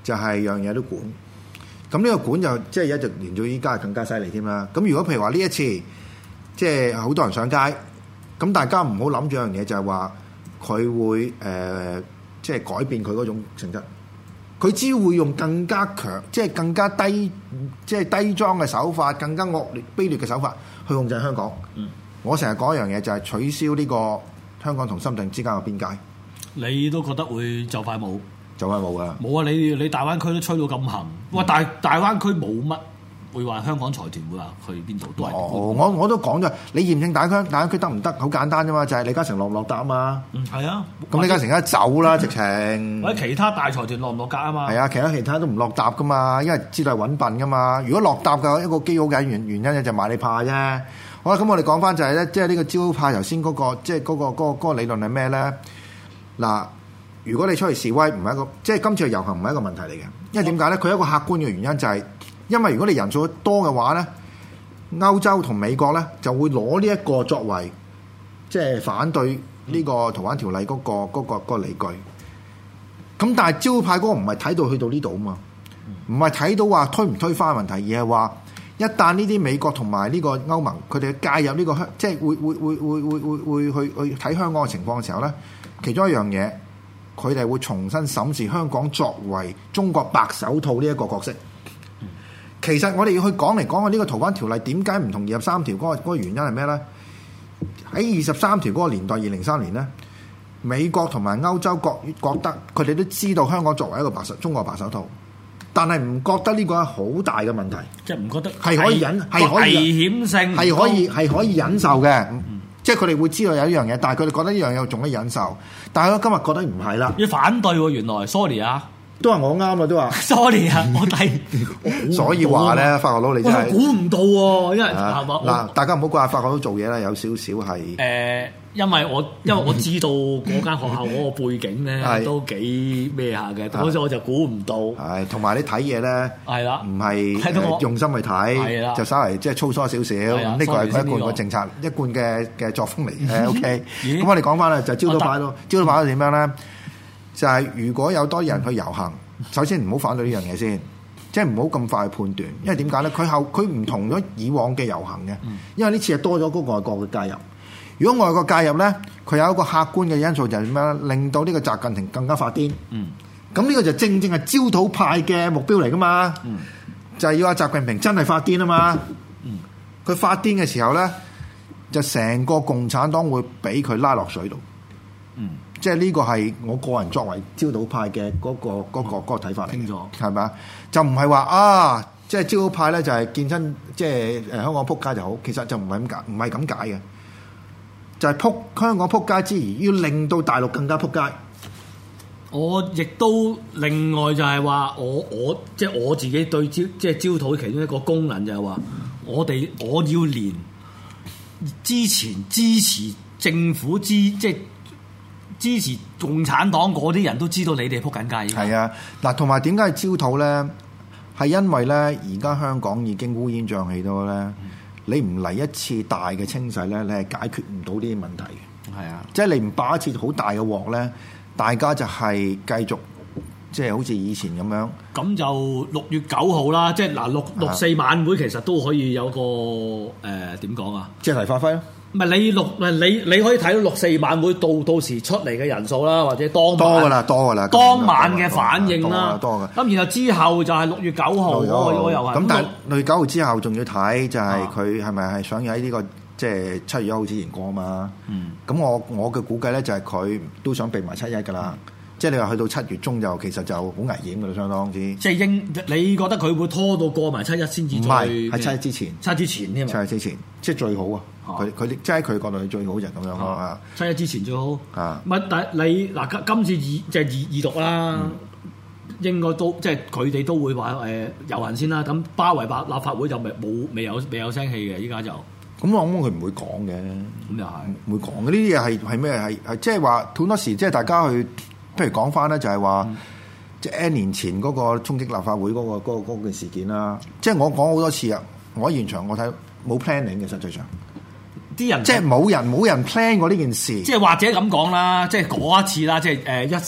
就係樣嘢都管。咁呢個管就即係一直連到依家更加犀利添啦。咁如果譬如話呢一次即係好多人上街，咁大家唔好諗住樣嘢就係話佢會即係改變佢嗰種性質。佢只會用更加強，即係更加低，即係低裝嘅手法，更加惡劣、卑劣嘅手法去控制香港。我成日講一樣嘢，就係取消呢個香港同深圳之間嘅邊界。 你都覺得會就快冇？ 就快冇㗎。 冇啊！你大灣區都吹到咁行，哇！大灣區冇乜會話香港財團會話去邊度都係。 我都講咗，你驗證大灣區得唔得？好簡單啫嘛，就係李嘉誠落唔落搭啊嘛。 係啊。 咁李嘉誠而家走啦，直情。 或者其他大財團落唔落格啊嘛？ 係啊，其他都唔落搭噶嘛，因為知道係揾笨噶嘛。如果落搭嘅一個基好嘅原因咧，就買你怕啫。好啦，咁我哋講翻就係咧，即係呢個招派頭先嗰個，即係嗰個理論係咩咧？嗱，如果你出去示威唔係一個，即係今次嘅遊行唔係一個問題嚟嘅，因為點解咧？佢有一個客觀嘅原因就係，因為如果你人數多嘅話咧，歐洲同美國咧就會攞呢一個作為即係反對呢個逃犯條例嗰個理據。咁但係招派嗰個唔係睇到去到呢度啊嘛，唔係睇到話推唔推翻問題，而係話一旦呢啲美國同埋呢個歐盟佢哋介入呢個即係會去睇香港嘅情況嘅時候咧，其中一樣嘢佢哋會重新審視香港作為中國白手套呢一個角色。其實我哋要去講嚟講去呢個逃犯條例點解唔同23條嗰個原因係咩咧？喺23條嗰個年代2003年咧，美國同埋歐洲覺得佢哋都知道香港作為一個中國白手套，但係唔覺得呢個係好大嘅問題， 即係唔覺得係可以忍，係可以危險性係可以忍受嘅。即係佢哋會知道有呢樣嘢，但係佢哋覺得呢樣嘢仲可以忍受。但係咧今日覺得唔係啦， 要反對喎，原來 sorry 啊， 都話我啱啊，都話 sorry 啊，我睇所以話咧，法國佬你真係估唔到喎，因為嗱，大家唔好怪法國佬做嘢啦，有少少係因為我知道嗰間學校嗰個背景咧都幾咩下嘅，嗰時我就估唔到。係，同埋你睇嘢咧，係啦，唔係用心去睇，就稍為即係粗疏少少。呢個係佢一貫嘅政策，一貫嘅作風嚟嘅。OK，咁我哋講翻啦，就招到牌咯。招到牌點樣咧？就係如果有多人去遊行，首先唔好反對呢樣嘢先，即係唔好咁快判斷，因為點解咧？佢唔同咗以往嘅遊行嘅，因為呢次係多咗嗰個外國嘅介入。如果外國介入咧，佢有一個客觀嘅因素就係點樣咧？令到呢個習近平更加發癲。咁呢個就正正係焦土派嘅目標嚟噶嘛。就係要阿習近平真係發癲啊嘛。佢發癲嘅時候咧，就成個共產黨會俾佢拉落水度。即係呢個係我個人作為焦土派嘅嗰個睇法嚟。清楚係咪啊？就唔係話啊，即係焦土派咧就係見親即係香港撲街就好，其實就唔係咁解嘅。就係香港撲街之餘，要令到大陸更加撲街。我亦都另外就係話，我即係我自己對即係焦土其中一個功能就係話，我要連之前支持政府即係支持共產黨嗰啲人都知道你哋撲緊街。係啊，嗱，同埋點解係焦土咧？係因為咧，而家香港已經烏煙瘴氣到咧。你唔嚟一次大嘅清洗咧，你係解決唔到呢啲問題嘅。係啊，即係你唔爆一次好大嘅鑊咧，大家就係繼續即係好似以前咁樣。咁就6月9號啦，即係嗱六四晚會其實都可以有個點講啊？即係發揮咯。唔係你可以睇到6四晚會到時出嚟嘅人數啦，或者當晚多㗎啦，當晚嘅反應啦，多㗎。咁然後之後就係6月9號嗰個又係。咁但係6月9號之後仲要睇就係佢係咪係想喺呢個即係7月1號之前過嘛？咁我嘅估計咧就係佢都想避埋7·1㗎啦。即係你話去到7月中就其實就好危險㗎啦，相當之。即係你覺得佢會拖到過埋7·1先至再？唔係，係7·1之前。7·1之前添。7·1之前，即係最好啊！佢即係佢角度係最好就係咁樣咯啊！7·1之前最好啊！唔係，但係你嗱今次即係二讀啦，應該都即係佢哋都會話遊行先啦。咁包圍立法會就未有聲氣嘅，依家就。咁我諗佢唔會講嘅。咁又係唔會講嘅。呢啲嘢係咩？係即係話好多時即係大家去。譬如講翻咧，就係話即係 N 年前嗰個衝擊立法會嗰件事件啦。即係我講好多次啊，我喺現場我睇冇 planning 嘅，實際上啲人即係冇人 plan 過呢件事。即係或者咁講啦，即係嗰一次啦，即係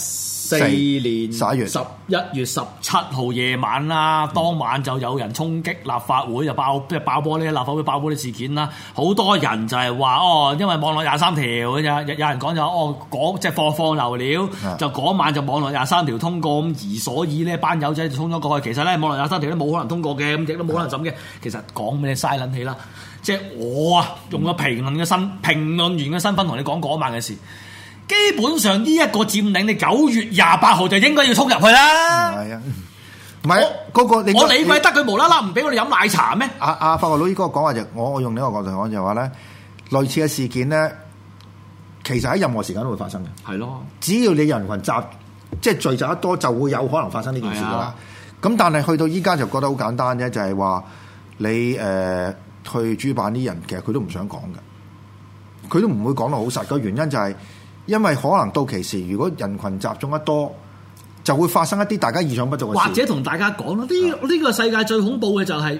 年11月17號夜晚啦，當晚就有人衝擊立法會，就爆玻璃，立法會爆玻璃事件啦。好多人就係話因為網絡23條嘅啫，有人講就即係放流料，就嗰晚就網絡23條通過，咁所以呢班友仔就衝咗過去。其實咧網絡23條都冇可能通過嘅，咁亦都冇可能審嘅。其實講俾你嘥撚氣啦，即係我用個評論員嘅身份同你講嗰晚嘅事。基本上呢一個佔領，你9月28號就應該要衝入去啦。係啊， 唔係嗰個我理鬼得佢無啦啦唔俾我哋飲奶茶咩？ 法國佬呢個講話就我用呢個角度講就話咧，類似嘅事件咧，其實喺任何時間都會發生嘅。係咯，只要你人群即係聚集得多，就會有可能發生呢件事噶啦。咁但係去到依家就覺得好簡單啫，就係話你去主辦啲人，其實佢都唔想講嘅，佢都唔會講到好實。個原因就係因為可能到期時，如果人群集中得多，就會發生一啲大家意想不到嘅事。或者同大家講咯，呢個世界最恐怖嘅就係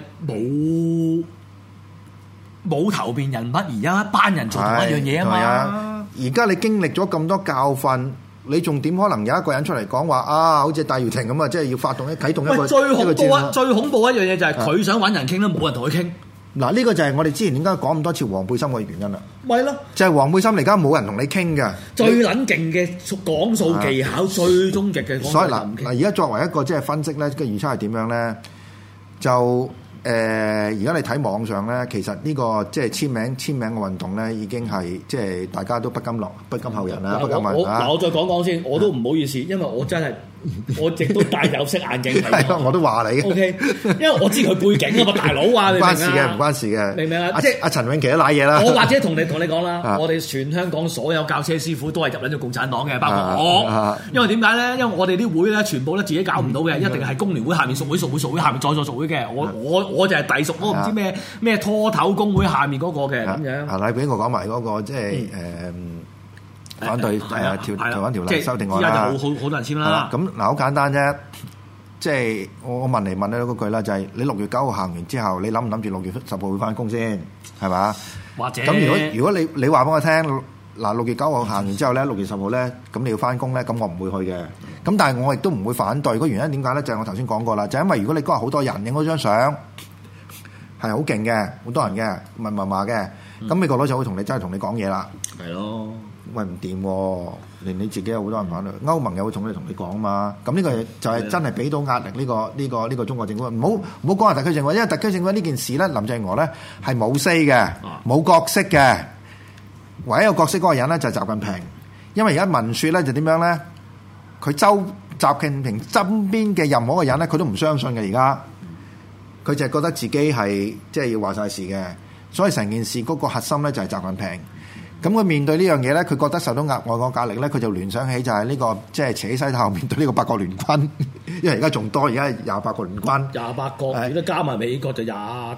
冇頭面人物，而家一班人做同一樣嘢啊嘛。 而家你經歷咗咁多教訓，你仲點可能有一個人出嚟講話好似戴耀廷咁啊？即係要啟動一個最恐怖一樣嘢就係佢想揾人傾都冇人同佢傾。 嗱，呢個就係我哋之前點解講咁多次黃背心嘅原因啦。 咪咯， 就係黃背心而家冇人同你傾嘅， 最撚勁嘅講數技巧，最終極嘅。 所以嗱，而家作為一個即係分析咧，個預測係點樣咧？就而家你睇網上咧，其實呢個即係簽名嘅運動咧，已經係即係大家都不甘後人啦，不甘問啊！ 我再講先，我都唔好意思，因為我真係我亦都戴有色眼鏡睇。 係咯，我都話你嘅。 OK，因為我知佢背景啊嘛，大佬啊，你明啊？ 唔關事嘅， 明唔明啊？ 即係阿陳永琪都賴嘢啦。 我或者同你講啦，我哋全香港所有教車師傅都係入緊咗共產黨嘅，包括我。因為點解咧？因為我哋啲會咧，全部咧自己搞唔到嘅，一定係工聯會下面屬會下面再屬會嘅。我就係隸屬嗰個唔知咩拖頭工會下面嗰個嘅咁樣。 你俾我講埋嗰個即係反對台灣條例修訂案啦。 而家就好多人簽啦。 咁嗱，好簡單啫。即係我問嚟問去嗰句啦，就係你6月9號行完之後，你諗唔諗住6月10號會翻工先？係嘛？ 或者咁如果你話俾我聽，嗱6月9號行完之後咧，6月10號咧，咁你要翻工咧，咁我唔會去嘅。咁但係我亦都唔會反對。個原因點解咧？就係我頭先講過啦，就係因為如果你嗰日好多人影嗰張相係好勁嘅，好多人嘅密嘅，咁美國佬就會真係同你講嘢啦。 係咯。 喂，唔掂喎，連你自己有好多人反對，歐盟又會同你講嘛。咁呢個就係真係俾到壓力呢個中國政府。唔好講話特區政府，因為特區政府呢件事咧，林鄭月娥咧係冇 say 嘅，冇角色嘅。唯一有角色嗰個人咧就係習近平。因為而家聞説咧就點樣咧？佢習近平側邊嘅任何一個人咧，佢都唔相信嘅。而家佢就係覺得自己係即係要話晒事嘅，所以成件事嗰個核心咧就係習近平。咁佢面對呢樣嘢咧，佢覺得受到外國壓力咧，佢就聯想起就係呢個即係扯西頭面對呢個八國聯軍，因為而家仲多，而家係28個聯軍 ，28個，如果加埋美國就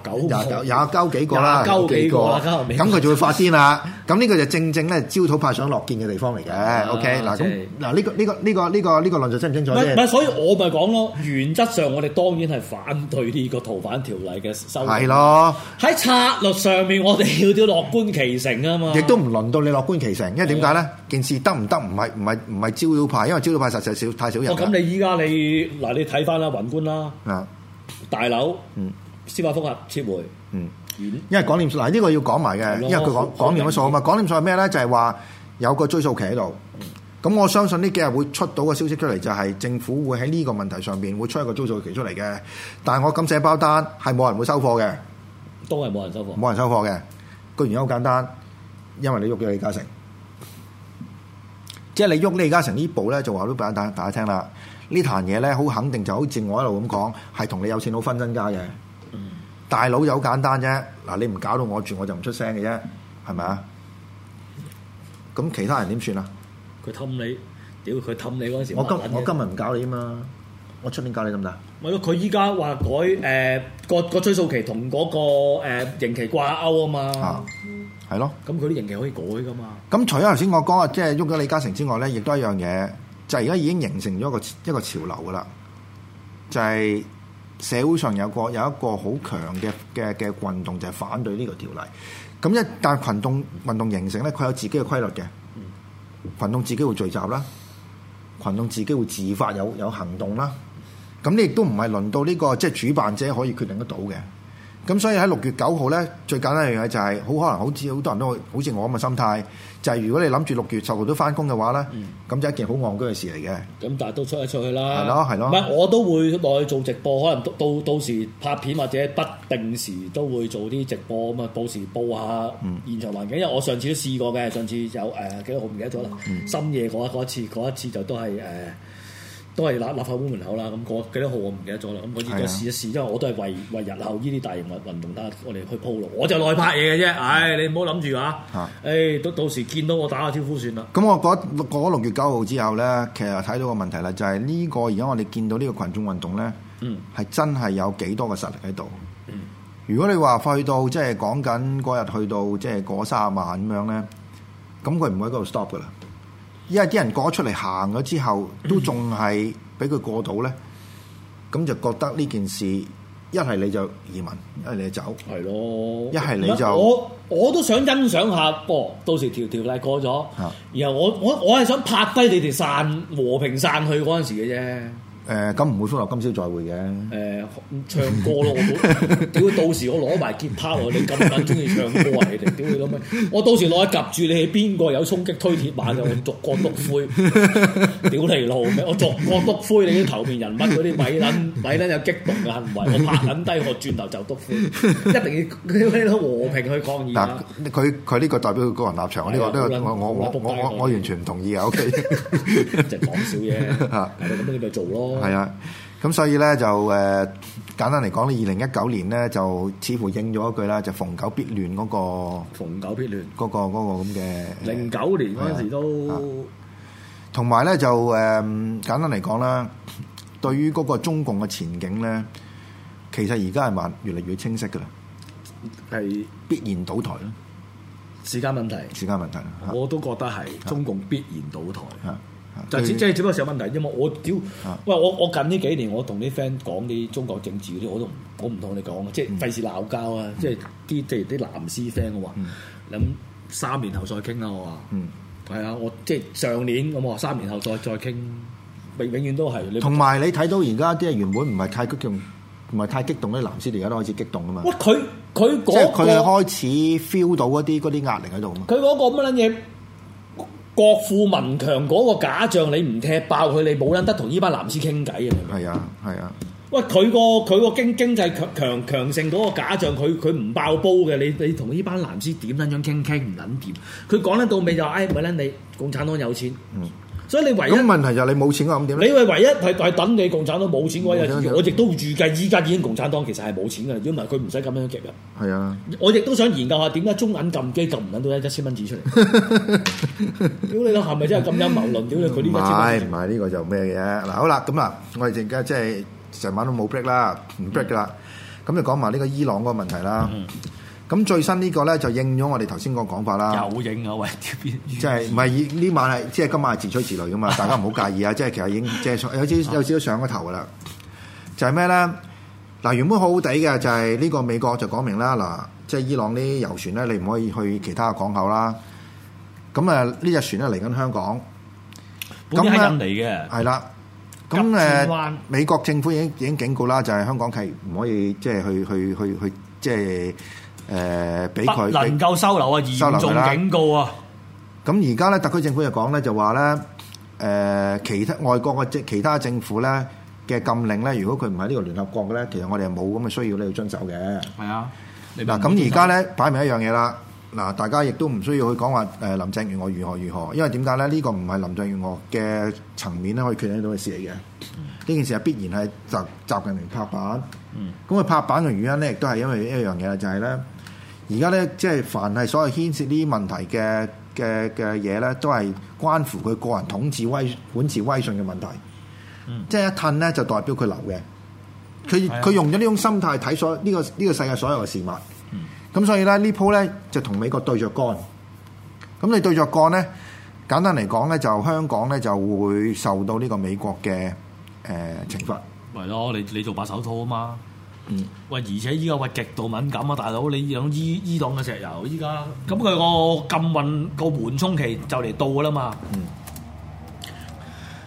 29幾個啦，幾個啦，咁佢就會發癲啦。咁呢個就正咧焦土派想落劍嘅地方嚟嘅。OK， 嗱咁嗱呢個論述清唔清楚啫？ 唔係，所以我咪講咯，原則上我哋當然係反對呢個逃犯條例嘅修訂。 係咯，喺策略上面我哋要樂觀其成啊嘛。 亦都唔輪到你樂觀其成，因為點解咧？件事得唔得？唔係焦土派，因為焦土派實在太少人。 咁你依家你睇翻啦，宏觀啦，大樓，司法覆核撤回， 因為港念嗱呢個要講埋嘅，因為佢講念咗數啊嘛。港念數係咩咧？就係話有個追訴期喺度。咁我相信呢幾日會出到個消息出嚟，就係政府會喺呢個問題上邊會出一個追訴期出嚟嘅。但係我咁寫包單係冇人會收貨嘅， 都係冇人收貨， 冇人收貨嘅。個原因好簡單，因為你喐咗李嘉誠，即係你喐李嘉誠呢步咧，就話都俾大家聽啦。呢壇嘢咧好肯定就好似我一路咁講，係同你有錢佬分身家嘅。大佬就好簡單啫，嗱你唔搞到我住，我就唔出聲嘅啫，係咪啊？咁其他人點算啊？ 佢氹你，屌佢氹你嗰陣時， 我今日唔搞你啊嘛，我出年搞你得唔得？ 咪咯，佢依家話改個追訴期同嗰個刑期掛鈎啊嘛， 係咯。 咁佢啲刑期可以改噶嘛？ 咁除咗頭先我講啊，即係喐咗李嘉誠之外咧，亦都一樣嘢，就係而家已經形成咗一個潮流噶啦，就係、是、社會上有一個好強嘅運動，就係、是、反對呢個條例。咁一旦運動形成咧，佢有自己嘅規律嘅，運動自己會聚集啦， 群眾自己會自發有行動啦。咁你亦都唔係輪到呢個即係主辦者可以決定得到嘅。咁所以喺6月9號咧，最簡單一樣嘢就係好可能好似好多人都好似我咁嘅心態，就係如果你諗住6月10號都翻工嘅話咧，咁就一件好戇居嘅事嚟嘅。 咁但係都出去啦， 係咯。 唔係我都會落去做直播，可能到時拍片或者不定時都會做啲直播咁啊，到時報下現場環境。因為我上次都試過嘅，上次有幾多號唔記得咗啦，深夜嗰一次就都係都係立法會門口啦，咁幾多號我唔記得咗啦。咁我再試一試，因為我都係為日後呢啲大型運動我哋去鋪路，我就落去拍嘢嘅啫。唉，你唔好諗住啊！到時見到我打下招呼算啦。咁我過6月9號之後咧，其實睇到個問題啦，就係呢個而家我哋見到呢個群眾運動咧，係真係有幾多個實力喺度。如果你話去到即係講緊嗰日去到即係過30萬咁樣咧，咁佢唔會喺嗰度 stop 噶啦。因為啲人過咗出嚟行咗之後，都仲係俾佢過到咧，咁就覺得呢件事一係你就移民，一係你就走，係咯，一係你就我都想欣賞下噃。到時條例過咗，然後我係想拍低你哋和平散去嗰陣時嘅啫。咁唔會歡樂今宵再會嘅。唱歌咯，屌到時我攞埋吉他喎，你咁撚中意唱歌啊？你哋屌你老味！我到時攞一夾住你係邊個有衝擊推鐵馬嘅，我逐個篤灰，屌你老味！我逐個篤灰你啲頭面人物嗰啲咪撚有激動嘅行為，我拍撚低我轉頭就篤灰，一定要和平去抗議啦。佢呢個代表佢個人立場，呢個我完全唔同意啊！ OK， 就講笑嘢，咁你咪做咯。係啊，咁所以咧就簡單嚟講咧，2019年咧就似乎應咗一句啦，就逢九必亂嗰個逢九必亂嗰個咁嘅。09年嗰陣時都同埋咧就簡單嚟講啦，對於嗰個中共嘅前景咧，其實而家係越嚟越清晰噶啦，係必然倒台咯。時間問題，我都覺得係中共必然倒台。就即係只不過有問題，因為我屌喂我近呢幾年我同啲 friend 講啲中國政治嗰啲，我唔同你講，即係費事鬧交啊！即係啲藍絲 friend 我話諗3年後再傾啦，我話係啊，我即係上年咁我話3年後再傾，永遠都係。同埋你睇到而家啲原本唔係太激動，唔係太激動啲藍絲，而家都開始激動啊嘛！喂，佢即係佢係開始 feel 到嗰啲壓力喺度啊嘛！佢嗰個乜撚嘢？國富民強嗰個假象，你唔踢爆佢，你冇撚得同呢班藍絲傾偈嘅。係啊，係啊。喂，佢個經濟強盛嗰個假象，佢唔爆煲嘅。你同呢班藍絲點撚樣傾唔撚掂？佢講得到尾就咪撚你共產黨有錢。所以你唯一咁問題就係你冇錢咁點咧？你唯一係等你共產黨冇錢嗰日，我亦都預計依家已經共產黨其實係冇錢嘅，如果唔係佢唔使咁樣夾嘅。係啊，我亦都想研究下點解中銀撳機撳唔撚到1000蚊紙出嚟？屌你老，係咪真係咁陰謀論？屌你佢呢個唔係呢個就咩嘅？嗱好啦，咁啊，我哋陣間即係成晚都冇 break 啦，唔 break 噶啦，咁就講埋呢個伊朗嗰個問題啦。咁最新呢個咧就應咗我哋頭先個講法啦。有應啊喂，即係唔係呢晚係即係今晚係自吹自擂噶嘛？大家唔好介意啊！即係其實已經即係有少少上咗頭噶啦。就係咩咧？嗱，原本好好地嘅就係呢個美國就講明啦。嗱，即係伊朗呢啲遊船咧，你唔可以去其他嘅港口啦。咁啊，呢隻船咧嚟緊香港，咁喺印尼嘅係啦。咁美國政府已經警告啦，就係香港係唔可以即係去即係。俾佢能夠收留啊，嚴重警告啊！咁而家咧，特區政府就講咧，就話咧，其他外國嘅其他政府咧嘅禁令咧，如果佢唔係呢個聯合國嘅咧，其實我哋係冇咁嘅需要咧要遵守嘅。係啊，嗱咁而家咧擺明一樣嘢啦。嗱，大家亦都唔需要去講話林鄭月娥如何，因為點解咧？呢個唔係林鄭月娥嘅層面咧可以決定到嘅事嚟嘅。呢件事係必然係習近平拍板。咁佢拍板嘅原因咧，亦都係因為一樣嘢就係咧。而家咧，即係凡係所謂牽涉呢啲問題嘅嘢咧，都係關乎佢個人統治管治威信嘅問題。即係一褪咧，就代表佢流嘅。佢用咗呢種心態睇呢個世界所有嘅事物。咁所以咧呢鋪咧就同美國對着幹。咁你對着幹咧，簡單嚟講咧，就香港咧就會受到呢個美國嘅懲罰。係咯，你做白手套啊嘛。喂，而且依家極度敏感啊，大佬！你用伊朗嘅石油，依家咁佢個禁運個緩衝期就嚟到噶啦嘛。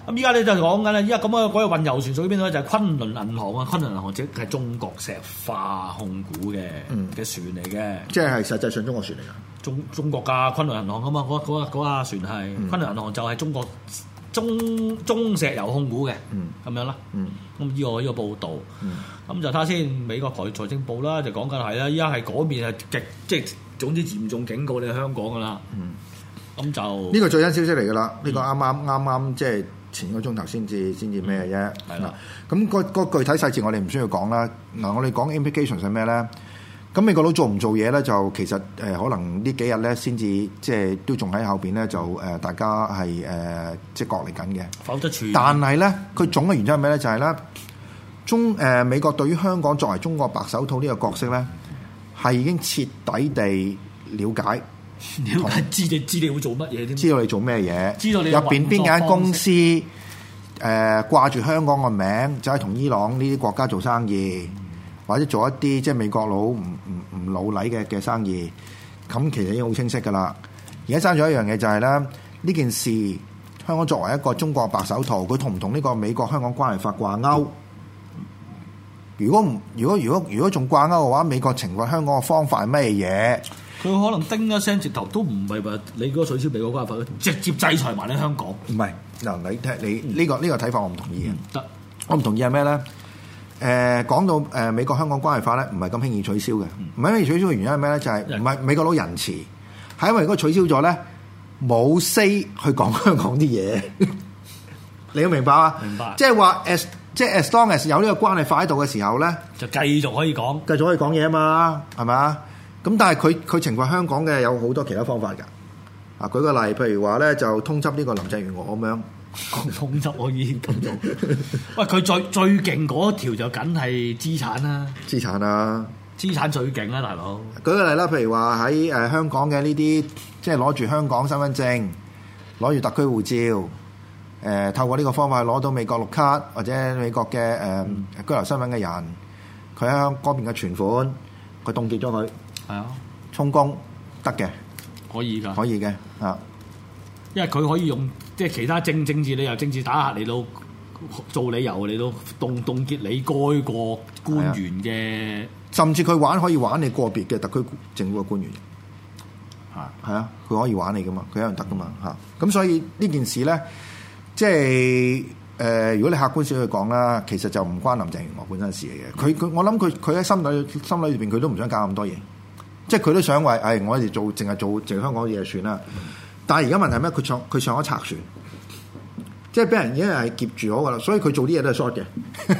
咁依家咧就講緊咧，依家咁啊嗰個運油船屬於邊度咧？就係昆侖銀行啊！昆侖銀行即係中國石化控股嘅船嚟嘅， 即係實際上中國船嚟㗎。 中國㗎昆侖銀行啊嘛，嗰架船係昆侖銀行就係中國中石油控股嘅，咁樣啦。咁呢個報導，咁就睇下先。美國財政部啦就講緊係啦，依家係嗰邊係即係總之嚴重警告你香港㗎啦。咁就呢個最新消息嚟㗎啦，呢個啱即係前個鐘頭先至咩嘅啫。係啦，咁個具體細節我哋唔需要講啦。嗱，我哋講 implication 係咩咧？咁美國佬做唔做嘢咧？就其實可能呢幾日咧先至即係都仲喺後邊咧，就大家係即係角力緊嘅。 否則但係咧，佢總嘅原因係咩咧？就係咧，美國對於香港作為中國白手套呢個角色咧，係已經徹底地了解知你會做乜嘢添？知道你做咩嘢？ 知道你入邊邊間公司掛住香港個名，就係同伊朗呢啲國家做生意。或者做一啲即係美國佬唔老禮嘅生意，咁其實已經好清晰㗎啦。而家爭咗一樣嘢就係咧，呢件事香港作為一個中國白手套，佢同唔同呢個美國香港關係法掛鈎？如果仲掛鈎嘅話，美國懲罰香港嘅方法係咩嘢？ 佢可能叮一聲直頭都唔係話你嗰個取消美國關係法，直接制裁埋你香港。唔係嗱，你呢個睇法我唔同意嘅。 得， 我唔同意係咩咧？講到美國香港關係法咧，唔係咁輕易取消嘅。唔係輕易取消嘅原因係咩咧？就係唔係美國佬仁慈，係因為如果取消咗咧，冇 say 去講香港啲嘢。你都明白啊？ 明白。 即係話 as long as 有呢個關係法喺度嘅時候咧， 就繼續可以講嘢啊嘛，係咪啊？咁但係佢懲罰香港嘅有好多其他方法㗎。啊，舉個例，譬如話咧，就通緝呢個林鄭月娥咁樣。 通緝我已經咁做。喂，佢最勁嗰條就梗係資產啦。資產最勁啦，大佬。 舉個例啦，譬如話喺香港嘅呢啲，即係攞住香港身份證，攞住特區護照，透過呢個方法攞到美國綠卡或者美國嘅居留身份嘅人，佢喺嗰邊嘅存款，佢凍結咗佢。係啊，充公得嘅， 可以嘅啊， 因為佢可以用。即係其他政治理由、政治打壓嚟到做理由嚟到凍結你該個官員嘅， 甚至佢可以玩你個別嘅特區政府嘅官員。係啊，佢可以玩你噶嘛，佢一樣得噶嘛嚇。咁所以呢件事咧，即係如果你客觀少去講啦，其實就唔關林鄭月娥本身事嚟嘅。我諗佢喺心裏邊佢都唔想搞咁多嘢，即係佢都想話我哋淨係做香港嘅嘢就算啦。但係而家問題咩？佢上咗賊船，即係俾人已經係劫住咗噶啦，所以佢做啲嘢都係 short 嘅。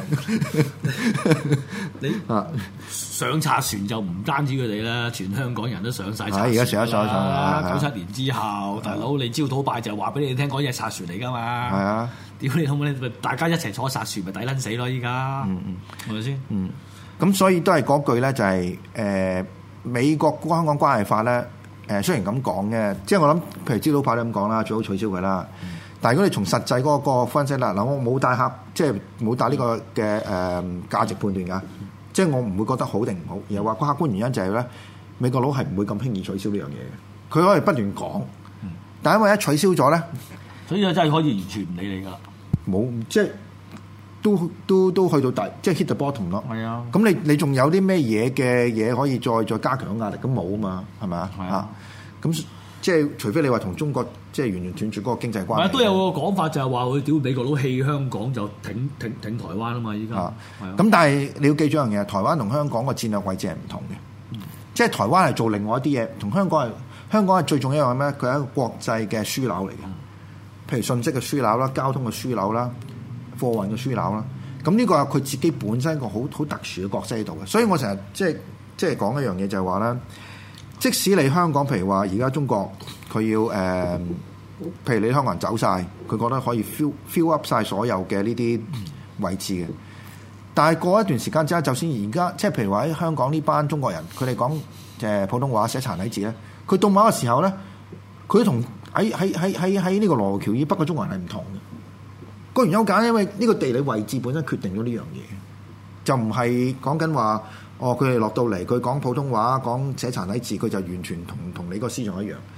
你上賊船就唔單止佢哋啦，全香港人都上晒賊船。 而家上咗 97年之後，大佬你朝早拜就話俾你聽，嗰隻賊船嚟噶嘛。係啊， 屌你好唔好？大家一齊坐賊船咪抵撚死咯！依家係咪先？ 咁所以都係嗰句咧，就係美國香港關係法咧。雖然咁講嘅，即係我諗，譬如資料派都咁講啦，最好取消佢啦。但係如果你從實際嗰個分析啦，嗱，我冇帶即係冇帶呢個嘅價值判斷㗎，即係我唔會覺得好定唔好，而係話個客觀原因就係咧，美國佬係唔會咁輕易取消呢樣嘢嘅，佢可以不斷講，但係因為一取消咗咧， 所以真係可以完全唔理你㗎， 冇即係都去到底，即係 hit the bottom 咯。 係啊， 咁你仲有啲咩嘢可以再加強壓力？咁冇啊嘛，係咪啊？係啊。咁即係除非你話同中國即係完全斷絕嗰個經濟關係， 都有個講法就係話佢屌美國佬棄香港就挺台灣啊嘛，依家。 咁但係你要記住一樣嘢，台灣同香港個戰略位置係唔同嘅，即係台灣係做另外一啲嘢，同香港係最重要係咩？佢係一個國際嘅樞紐嚟嘅，譬如信息嘅樞紐啦、交通嘅樞紐啦、貨運嘅樞紐啦。咁呢個係佢自己本身一個好特殊嘅角色喺度嘅，所以我成日即係講一樣嘢就係話咧。即使你香港，譬如話而家中國佢要譬如你香港人走晒，佢覺得可以 fill up 晒所有嘅呢啲位置嘅。但係過一段時間之後，就算而家即係譬如話喺香港呢班中國人，佢哋講普通話寫殘體字咧，佢到某個時候咧，佢同喺呢個羅湖橋以北嘅中國人係唔同嘅。個原因好簡單，因為呢個地理位置本身決定咗呢樣嘢，就唔係講緊話。佢哋落到嚟，佢講普通話，講寫殘體字，佢就完全同你個思想一樣。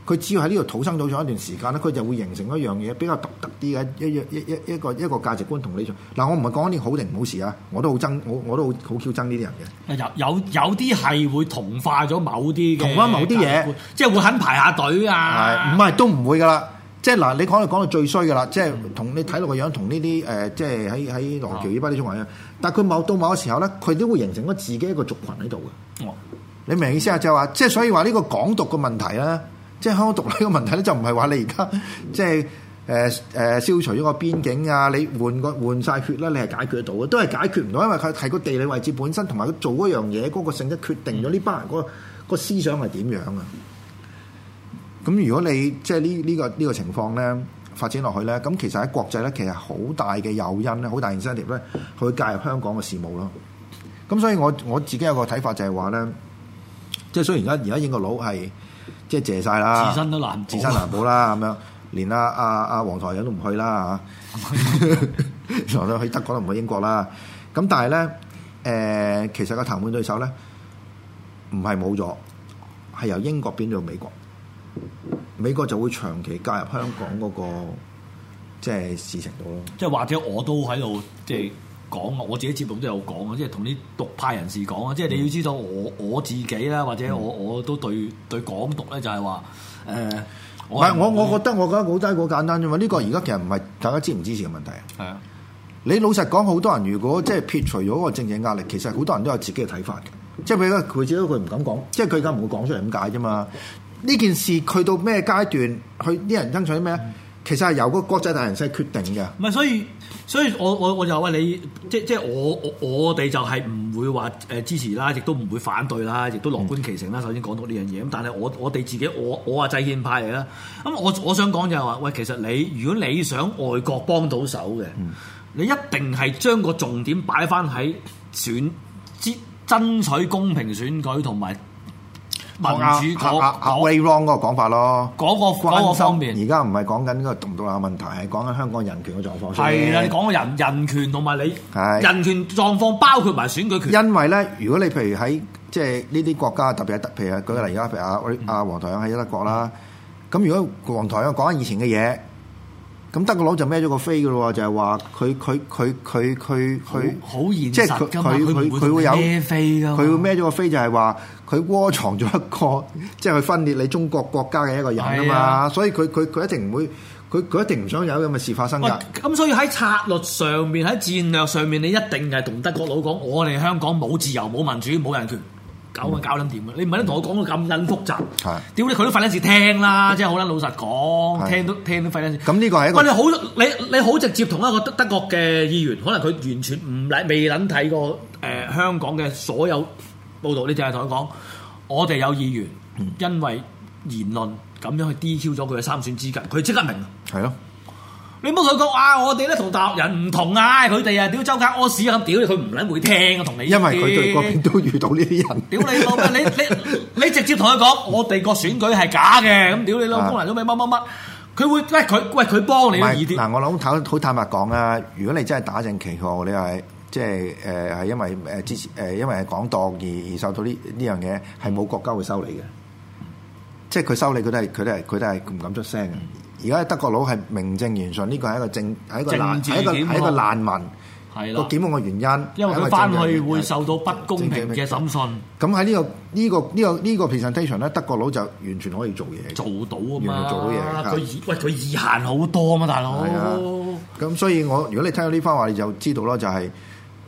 佢只要喺呢度土生土長一段時間咧，佢就會形成一樣嘢比較獨特啲嘅一個價值觀同理想。嗱，我唔係講一啲好定唔好事啊，我都好憎，我都好 Q 憎呢啲人嘅。 有啲係會同化咗某啲嘅， 同化某啲嘢， 即係會肯排下隊啊。 唔係都唔會噶啦。即係嗱，你講到最衰噶啦，即係同你睇落個樣同呢啲即係喺羅橋呢班啲中華人，但係佢到某個時候咧，佢都會形成咗自己一個族群喺度嘅。你明意思啊？就係話，即係所以話呢個港獨嘅問題咧。即係香港獨立嘅問題咧，就唔係話你而家即係消除咗個邊境啊，你換晒血啦，你係解決得到嘅，都係解決唔到，因為佢係個地理位置本身同埋佢做嗰樣嘢嗰個性質決定咗呢班人個思想係點樣啊？咁如果你即係呢個情況咧發展落去咧，咁其實喺國際咧，其實好大嘅誘因咧，好大 incentive 咧，去介入香港嘅事務咯。咁所以我自己有個睇法就係話咧，即係雖然而家英國佬係。即係謝晒啦，自身難保啦，咁樣連阿黃台仰都唔去啦嚇，來到去德國都唔去英國啦。咁但係咧，其實個談判對手咧唔係冇咗，係由英國變到美國，美國就會長期介入香港嗰個即係事情度咯。即係或者我都喺度即係講，我自己節目都有講啊，即係同啲獨派人士講啊，即係你要知道我自己啦，或者我都對港獨咧就係話我覺得好低好簡單啫嘛。呢個而家其實唔係大家支唔支持嘅問題啊。係啊，你老實講，好多人如果即係撇除咗個政治壓力，其實好多人都有自己嘅睇法嘅。即係譬如佢自己佢唔敢講，即係佢而家唔會講出嚟咁解啫嘛。呢件事去到咩階段，去啲人爭取啲咩？其實係由個國際大形勢決定嘅。唔係，所以我就話你，即係我哋就係唔會話支持啦，亦都唔會反對啦，亦都樂觀其成啦。首先講到呢樣嘢，咁但係我哋自己我話制憲派嚟啦。咁我想講就係話，喂，其實如果你想外國幫到手嘅，你一定係將個重點擺翻喺爭取公平選舉同埋民主 Ray Wong 嗰個講法咯， 嗰個方面， 而家唔係講緊呢個獨唔獨立問題，係講緊香港人權嘅狀況。 係啦，你講個人權同埋你人權狀況，包括埋選舉權。 因為咧，如果你譬如喺即係呢啲國家，特別係譬如舉個例，而家譬如阿黃台仰喺德國啦，咁如果黃台仰講緊以前嘅嘢，咁德國佬就孭咗個飛嘅咯，就係話佢好現實， 即係佢會有孭飛㗎，佢會孭咗個飛就係話佢窩藏咗一個即係去分裂你中國國家嘅一個人啊嘛，所以佢一定唔會，佢一定唔想有咁嘅事發生㗎。 咁所以喺策略上面，喺戰略上面，你一定係同德國佬講，我哋香港冇自由、冇民主、冇人權。搞撚掂嘅，你唔係同我講到咁撚複雜，屌你佢都費撚事聽啦，即係好撚老實講，聽都費撚事。 咁呢個係一個你好直接同一個德國嘅議員，可能佢完全未撚睇過香港嘅所有報導，你淨係同佢講，我哋有議員因為言論咁樣去 DQ 咗佢嘅參選資格，佢即刻明。係咯。你唔好同佢講啊！我哋咧同大陸人唔同啊！佢哋啊，屌周街屙屎咁，屌你佢唔撚會聽啊！同你， 因為佢對嗰邊都遇到呢啲人。 屌你老味！你直接同佢講，我哋個選舉係假嘅，咁屌你老公嚟咗咩乜乜乜？佢會佢幫你易啲。 嗱，我諗好坦白講啊！如果你真係打正旗號，你係即係係因為支持因為係港獨而受到呢樣嘢，係冇國家會收你嘅。即係佢收你，佢都係唔敢出聲嘅。而家德國佬係名正言順，呢個係一個難民，係咯，個檢控嘅原因， 因為佢翻去會受到不公平嘅審訊。 咁喺呢個 presentation 咧，德國佬就完全可以做嘢， 做到啊嘛， 完全做到嘢。 佢易行好多啊嘛，大佬。 咁所以如果你聽到呢番話，你就知道啦，就係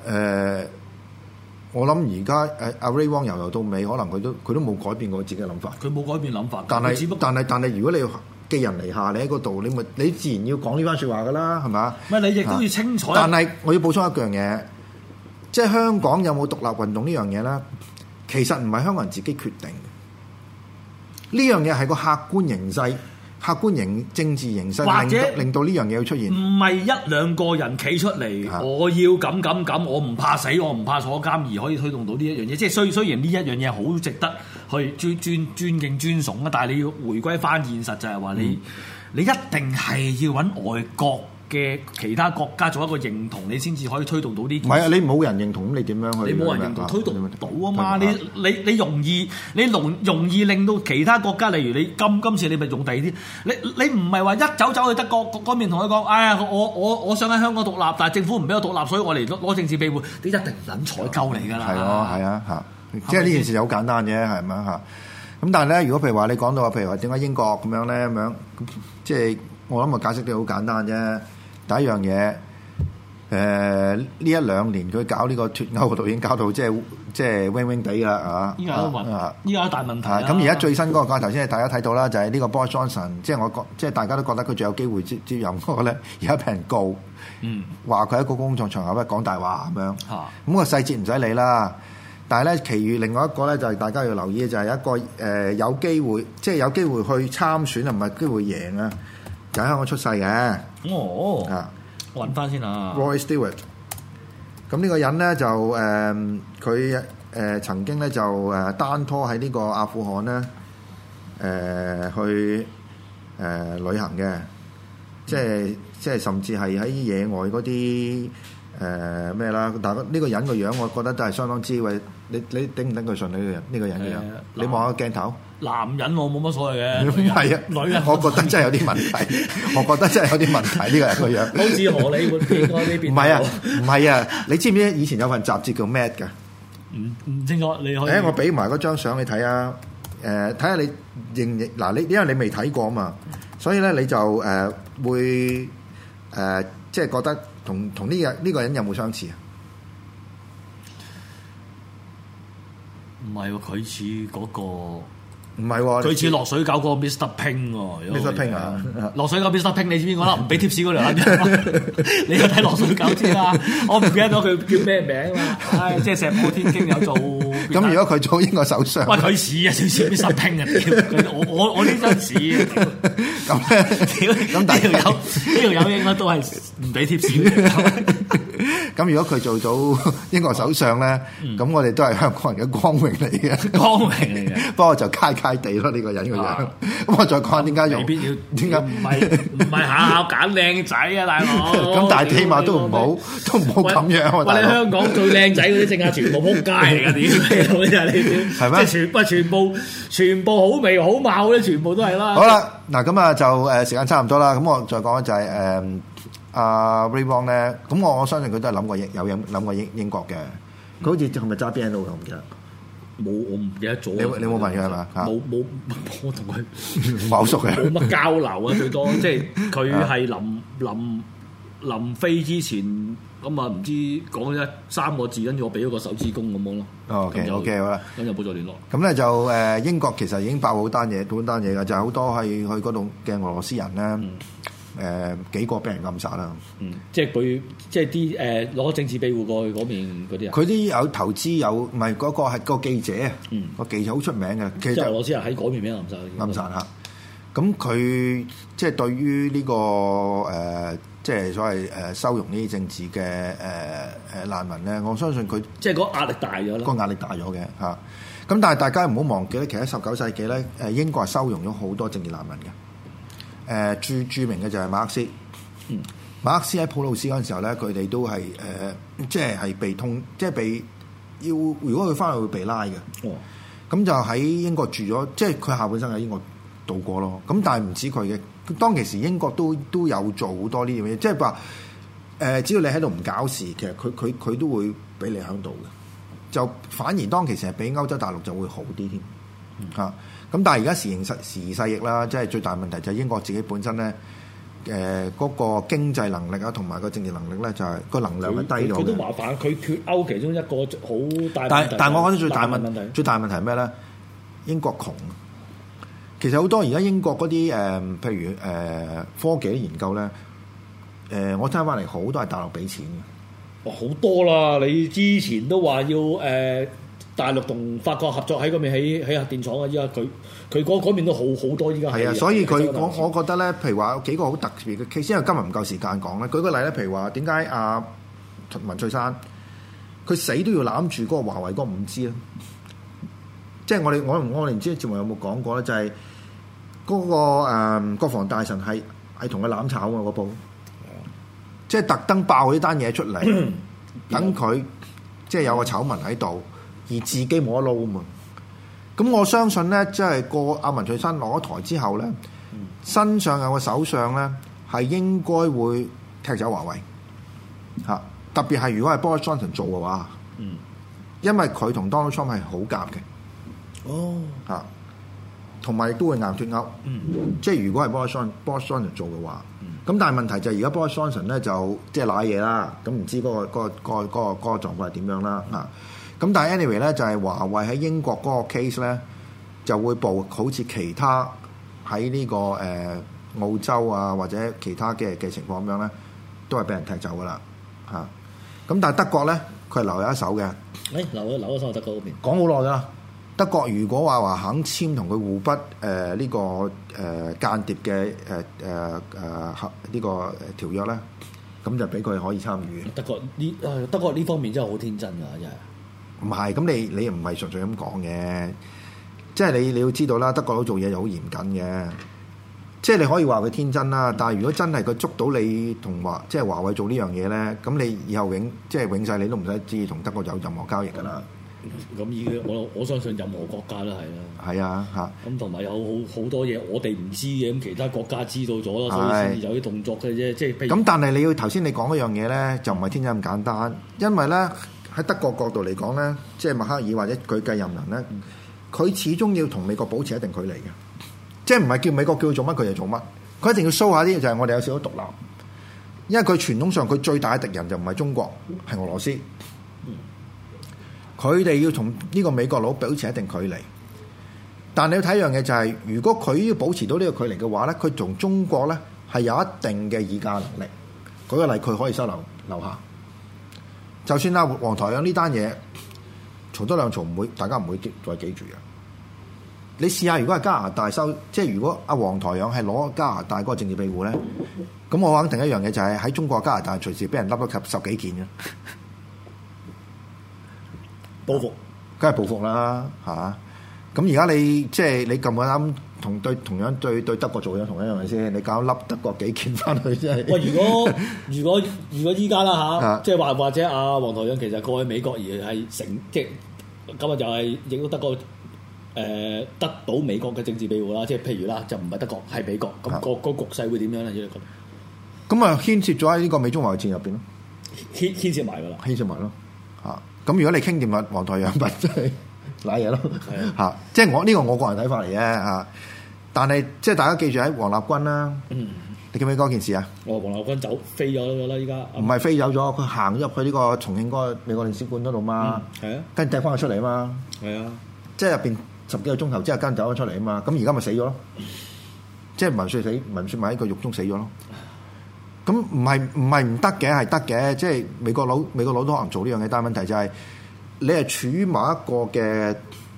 我諗而家阿 Ray Wong 由頭到尾，可能佢都冇改變過自己嘅諗法。 佢冇改變諗法， 但係如果你寄人籬下，你喺嗰度，你自然要講呢番説話噶啦，係嘛？ 唔係你亦都要清楚。 但係我要補充一樣嘢，即係香港有冇獨立運動呢樣嘢咧？其實唔係香港人自己決定嘅，呢樣嘢係個客觀形勢、政治形勢，或者令到呢樣嘢要出現。唔係一兩個人企出嚟，我要咁，我唔怕死，我唔怕坐監，而可以推動到呢一樣嘢。即係雖然呢一樣嘢好值得去尊敬尊崇啊，但係你要回歸翻現實，就係話你一定係要揾外國嘅其他國家做一個認同，你先至可以推動到呢件事。 唔係啊，你冇人認同咁，你點樣去？ 你冇人認同，推動唔到啊嘛！你容易令到其他國家，例如你今次你咪用第二啲，你唔係話一走去德國嗰邊同佢講，哎呀，我想喺香港獨立，但係政府唔俾我獨立，所以我嚟攞政治庇護，你一定唔撚採鳩你㗎啦。係咯， 係啊，嚇！即係呢件事就好簡單啫，係咪嚇？咁但係咧，如果譬如話你講到話，譬如話點解英國咁樣咧咁樣，即係我諗個解釋都好簡單啫。第一樣嘢。呢一兩年佢搞呢個脫歐嗰度已經搞到即係 wing 地啦， 依家都大問題。 咁而家最新嗰個話頭先大家睇到啦，就係呢個 Boris Johnson，即係大家都覺得佢最有機會接任嗰個咧，而家俾人告，話佢喺個公眾場合咧講大話咁樣。咁個細節唔使理啦，但係咧，其餘另外一個咧就係大家要留意嘅就係一個有機會，即係有機會去參選啊，唔係機會贏啊，就喺香港出世嘅。 揾翻先啊 Roy Stewart， 咁呢個人咧就佢曾經咧就單拖喺呢個阿富汗咧去旅行嘅，即係甚至係喺野外嗰啲咩啦。但係呢個人個樣，我覺得都係相當之喂，你頂唔頂佢順呢個人嘅樣？你望下個鏡頭。 男人我冇乜所謂嘅， 唔係啊， 女人我覺得真係有啲問題，我覺得真係有啲問題呢個人個樣。 好似荷里活片嗰啲片。 唔係啊，你知唔知以前有份雜誌叫 Mad 㗎？ 唔清楚，你可以。 我俾埋嗰張相你睇啊，睇下你認嗱你，因為你未睇過啊嘛，所以咧你就會即係覺得同呢個人有冇相似啊？ 唔係喎，佢似嗰個。 唔係喎， 佢似落水狗嗰個 Mr. Ping 喎。 Mr. Ping 啊， 落水狗 Mr. Ping， 你知邊個啦？唔俾貼士嗰條你有睇落水狗知啦。我唔記得咗佢叫咩名啦。唉，即係石破天驚有做。 咁如果佢做英國首相， 喂，佢似啊，少少 Mr. Ping 啊！我呢張似啊。咁但係呢條友應該都係唔俾貼士。 咁如果佢做到英國首相咧，咁我哋都係香港人嘅光榮嚟嘅， 光榮嚟嘅。 不過就揩地咯呢個人個樣。咁我再講點解用？ 未必要點解唔係下下揀靚仔啊，大佬？ 咁但係起碼都唔好咁樣。 喂，你香港最靚仔嗰啲政客全部撲街嚟㗎，點係咩？即係全部好眉好貌咧，全部都係啦。 好啦，嗱咁啊就時間差唔多啦，咁我再講就係阿 Ray Wong 咧，咁我相信佢都係諗過英國嘅。佢好似係咪揸 BNO 嘅？我唔記得。 冇，我唔記得咗。你冇問佢係嘛？ 冇，我同佢唔係好熟嘅， 冇乜交流啊，最多即係佢係臨飛之前咁啊，唔知講咗3個字，跟住我俾咗個手指公咁樣咯。OK 好啦，咁就冇再聯絡。 咁咧就英國其實已經爆好單嘢㗎，就係好多係去嗰度嘅俄羅斯人咧。幾個俾人暗殺啦， 即係佢，即係啲攞政治庇護過去嗰邊嗰啲人。 佢啲有投資有，唔係嗰個係個記者啊，個記者好出名嘅。其實俄羅斯人喺嗰邊俾人暗殺嚇。咁佢即係對於呢個即係所謂收容呢啲政治嘅難民咧，我相信佢即係嗰壓力大咗啦。 個壓力大咗嘅嚇。咁但係大家唔好忘記咧，其實19世紀咧，英國係收容咗好多政治難民嘅。最著名嘅就係馬克思，馬克思喺普魯斯嗰陣時候咧，佢哋都係即係被即係被要，如果佢翻去會被拉嘅。咁就喺英國住咗，即係佢下半生喺英國度過咯。咁但係唔止佢嘅，當其時英國都有做好多呢啲嘢，即係話只要你喺度唔搞事，其實佢都會俾你喺度嘅。就反而當其時係比歐洲大陸就會好啲添嚇。咁但係而家時勢易啦，即係最大問題就係英國自己本身咧，嗰個經濟能力啊，同埋個政治能力咧，就係個能量係低咗嘅。佢都麻煩，佢脫歐其中一個好大問題。 但係我覺得最大問題係咩咧？英國窮。其實好多而家英國嗰啲譬如科技啲研究咧，我聽翻嚟好多係大陸俾錢嘅。 好多啦！你之前都話要大陸同法國合作喺嗰邊起核電廠啊！依家佢嗰邊都好多依家係啊，所以我覺得咧，譬如話有幾個好特別嘅 case，因為今日唔夠時間講咧。舉個例咧，譬如話點解阿文翠珊佢死都要攬住嗰個華為嗰個5G咧？即係我哋唔知節目有冇講過咧，就係嗰個國防大臣係同佢攬炒啊嗰部。 即係特登爆呢單嘢出嚟，等佢即係有個醜聞喺度，而自己冇得撈啊嘛。咁我相信咧，即係個阿文翠珊落咗台之後咧，身上有個首相咧係應該會踢走華為嚇，特別係如果係 Boris Johnson 做嘅話，因為佢同 Donald Trump 係好夾嘅。哦，嚇，同埋亦都會硬脫鈎。即係如果係 Boris Johnson 做嘅話，咁但係問題就係而家 Boris Johnson 咧就即係賴嘢啦。咁唔知嗰個狀況係點樣啦？嚇。咁但係 anyway 咧，就係華為喺英國嗰個 case 咧，就會報好似其他喺呢個澳洲啊或者其他嘅情況咁樣咧，都係俾人踢走噶啦嚇。咁但係德國咧，佢係留有一手嘅。 留一手德國嗰邊講好耐噶啦。德國如果話肯簽同佢互不呢個間諜嘅呢個條約咧，咁就俾佢可以參與。 德國呢方面真係好天真㗎，真係。 唔係，咁你唔係純粹咁講嘅，即係你要知道啦，德國佬做嘢就好嚴謹嘅，即係你可以話佢天真啦，但係如果真係佢捉到你同即係華為做呢樣嘢咧，咁你以後永世你都唔使知同德國有任何交易㗎啦。 咁我相信任何國家都係啦。 係啊，嚇。 咁同埋有好多嘢我哋唔知嘅，咁其他國家知道咗啦，所以先有啲動作嘅啫。即係譬如咁，但係你要頭先你講嗰樣嘢咧，就唔係天真咁簡單，因為咧。喺德國角度嚟講咧，即係默克爾或者佢繼任人咧，佢始終要同美國保持一定距離嘅，即係唔係叫美國叫佢做乜佢就做乜，佢一定要 show 下啲就係我哋有少少獨立，因為佢傳統上佢最大嘅敵人就唔係中國，係俄羅斯，佢哋要同呢個美國佬保持一定距離。但你要睇一樣嘢就係，如果佢要保持到呢個距離嘅話咧，佢同中國咧係有一定嘅議價能力。舉個例，佢可以收留下。就算啦，黃台仰呢單嘢嘈多兩嘈唔會，大家唔會再記住嘅。你試下，如果係加拿大即係如果阿黃台仰係攞加拿大嗰個政治庇護咧，咁我肯定一樣嘢就係喺中國加拿大隨時俾人笠得及十幾件嘅報復， 梗係報復啦嚇。咁而家你即係你咁啱同樣對德國做咗同一樣嘢先，你搞笠德國幾件翻去真係。 喂，如果依家啦嚇，即係或者阿黃台仰其實過去美國而係即係今日就係亦都德國得到美國嘅政治庇護啦，即係譬如啦，就唔係德國係美國，咁個局勢會點樣咧？你覺得？ 咁啊牽涉咗喺呢個美中貿易戰入邊咯， 牽涉埋㗎啦， 牽涉埋咯嚇。咁如果你傾掂啊黃台仰咪真係瀨嘢咯嚇，即係我個人睇法嚟嘅嚇。但係即係大家記住喺王立軍啦，你記唔記得嗰件事啊？ 王立軍飛咗㗎啦，依家唔係飛走咗，佢行入去呢個重慶嗰個美國領事館嗰度嘛，係啊，跟住掟翻佢出嚟啊嘛，係啊，即係入邊10幾個鐘頭之後跟走咗出嚟啊嘛，咁而家咪死咗咯，即係文説咪喺個獄中死咗咯。咁唔係唔得嘅，係得嘅，即係美國佬都可能做呢樣嘢，但係問題就係你係處於某一個嘅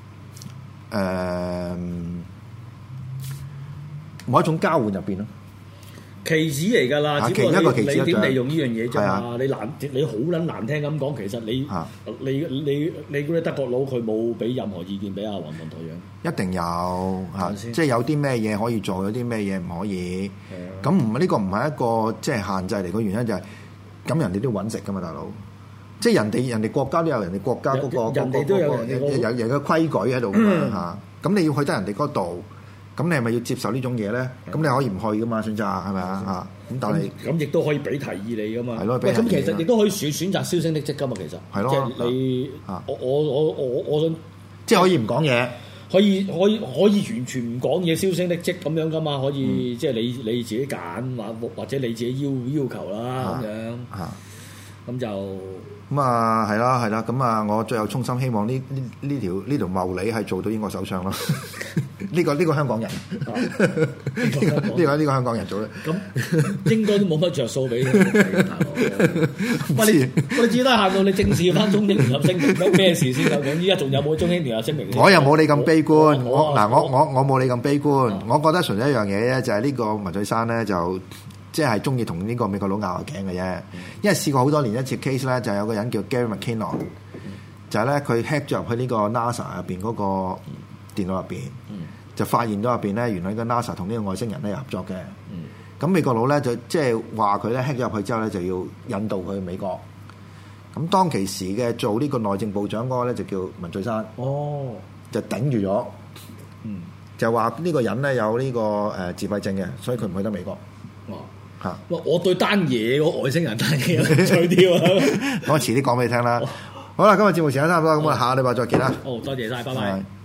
某一種交換入邊咯， 棋子嚟㗎啦，只不過你點利用呢樣嘢啫嘛？你好撚難聽咁講，其實你嗰啲德國佬佢冇俾任何意見俾阿黃台仰， 一定有嚇，即係有啲咩嘢可以做，有啲咩嘢唔可以。咁呢個唔係一個即係限制嚟，個原因就係咁人哋都揾食㗎嘛，大佬。即係人哋國家都有人哋國家嗰個人哋都有人嘅規矩喺度嚇。咁你要去得人哋嗰度。咁你係咪要接受呢種嘢咧？咁你可以唔去噶嘛？選擇係咪啊？嚇！咁但係咁亦都可以俾提議你噶嘛？ 係咯， 咁其實亦都可以選擇銷聲匿跡噶嘛？其實係咯，即係你我想即係可以唔講嘢， 可以完全唔講嘢，銷聲匿跡咁樣噶嘛？可以即係你自己揀或者你自己要求啦咁樣嚇，咁就咁啊係啦，咁啊我最後衷心希望呢條茂利係做到英國首相咯。呢個香港人，呢個香港人做咧， 咁應該都冇乜着數俾大佬。你只得限到你正視翻中英聯合聲明咩事先究竟？依家仲有冇中英聯合聲明？ 我又冇你咁悲觀，我冇你咁悲觀，我覺得純粹一樣嘢咧，就係呢個文翠珊咧就即係中意同呢個美國佬拗頸嘅啫。因為試過好多年一次 case 咧，就有個人叫 Gary McKinnon，就係咧佢 hack 咗入去呢個 NASA 入邊嗰個電腦入邊。就發現到入邊咧，原來個 NASA 同呢個外星人咧合作嘅。 咁美國佬咧就即係話佢咧 hack 咗入去之後咧就要引導佢去美國。咁當其時嘅做呢個內政部長嗰個咧就叫文翠珊，就頂住咗，就話呢個人咧有呢個自閉症嘅，所以佢唔去得美國。嚇！ 我對單嘢個外星人單嘢有興趣啲啊！ 我遲啲講俾你聽啦。好啦，今日節目時間差唔多，咁我下個禮拜再見啦。 多謝晒，拜拜。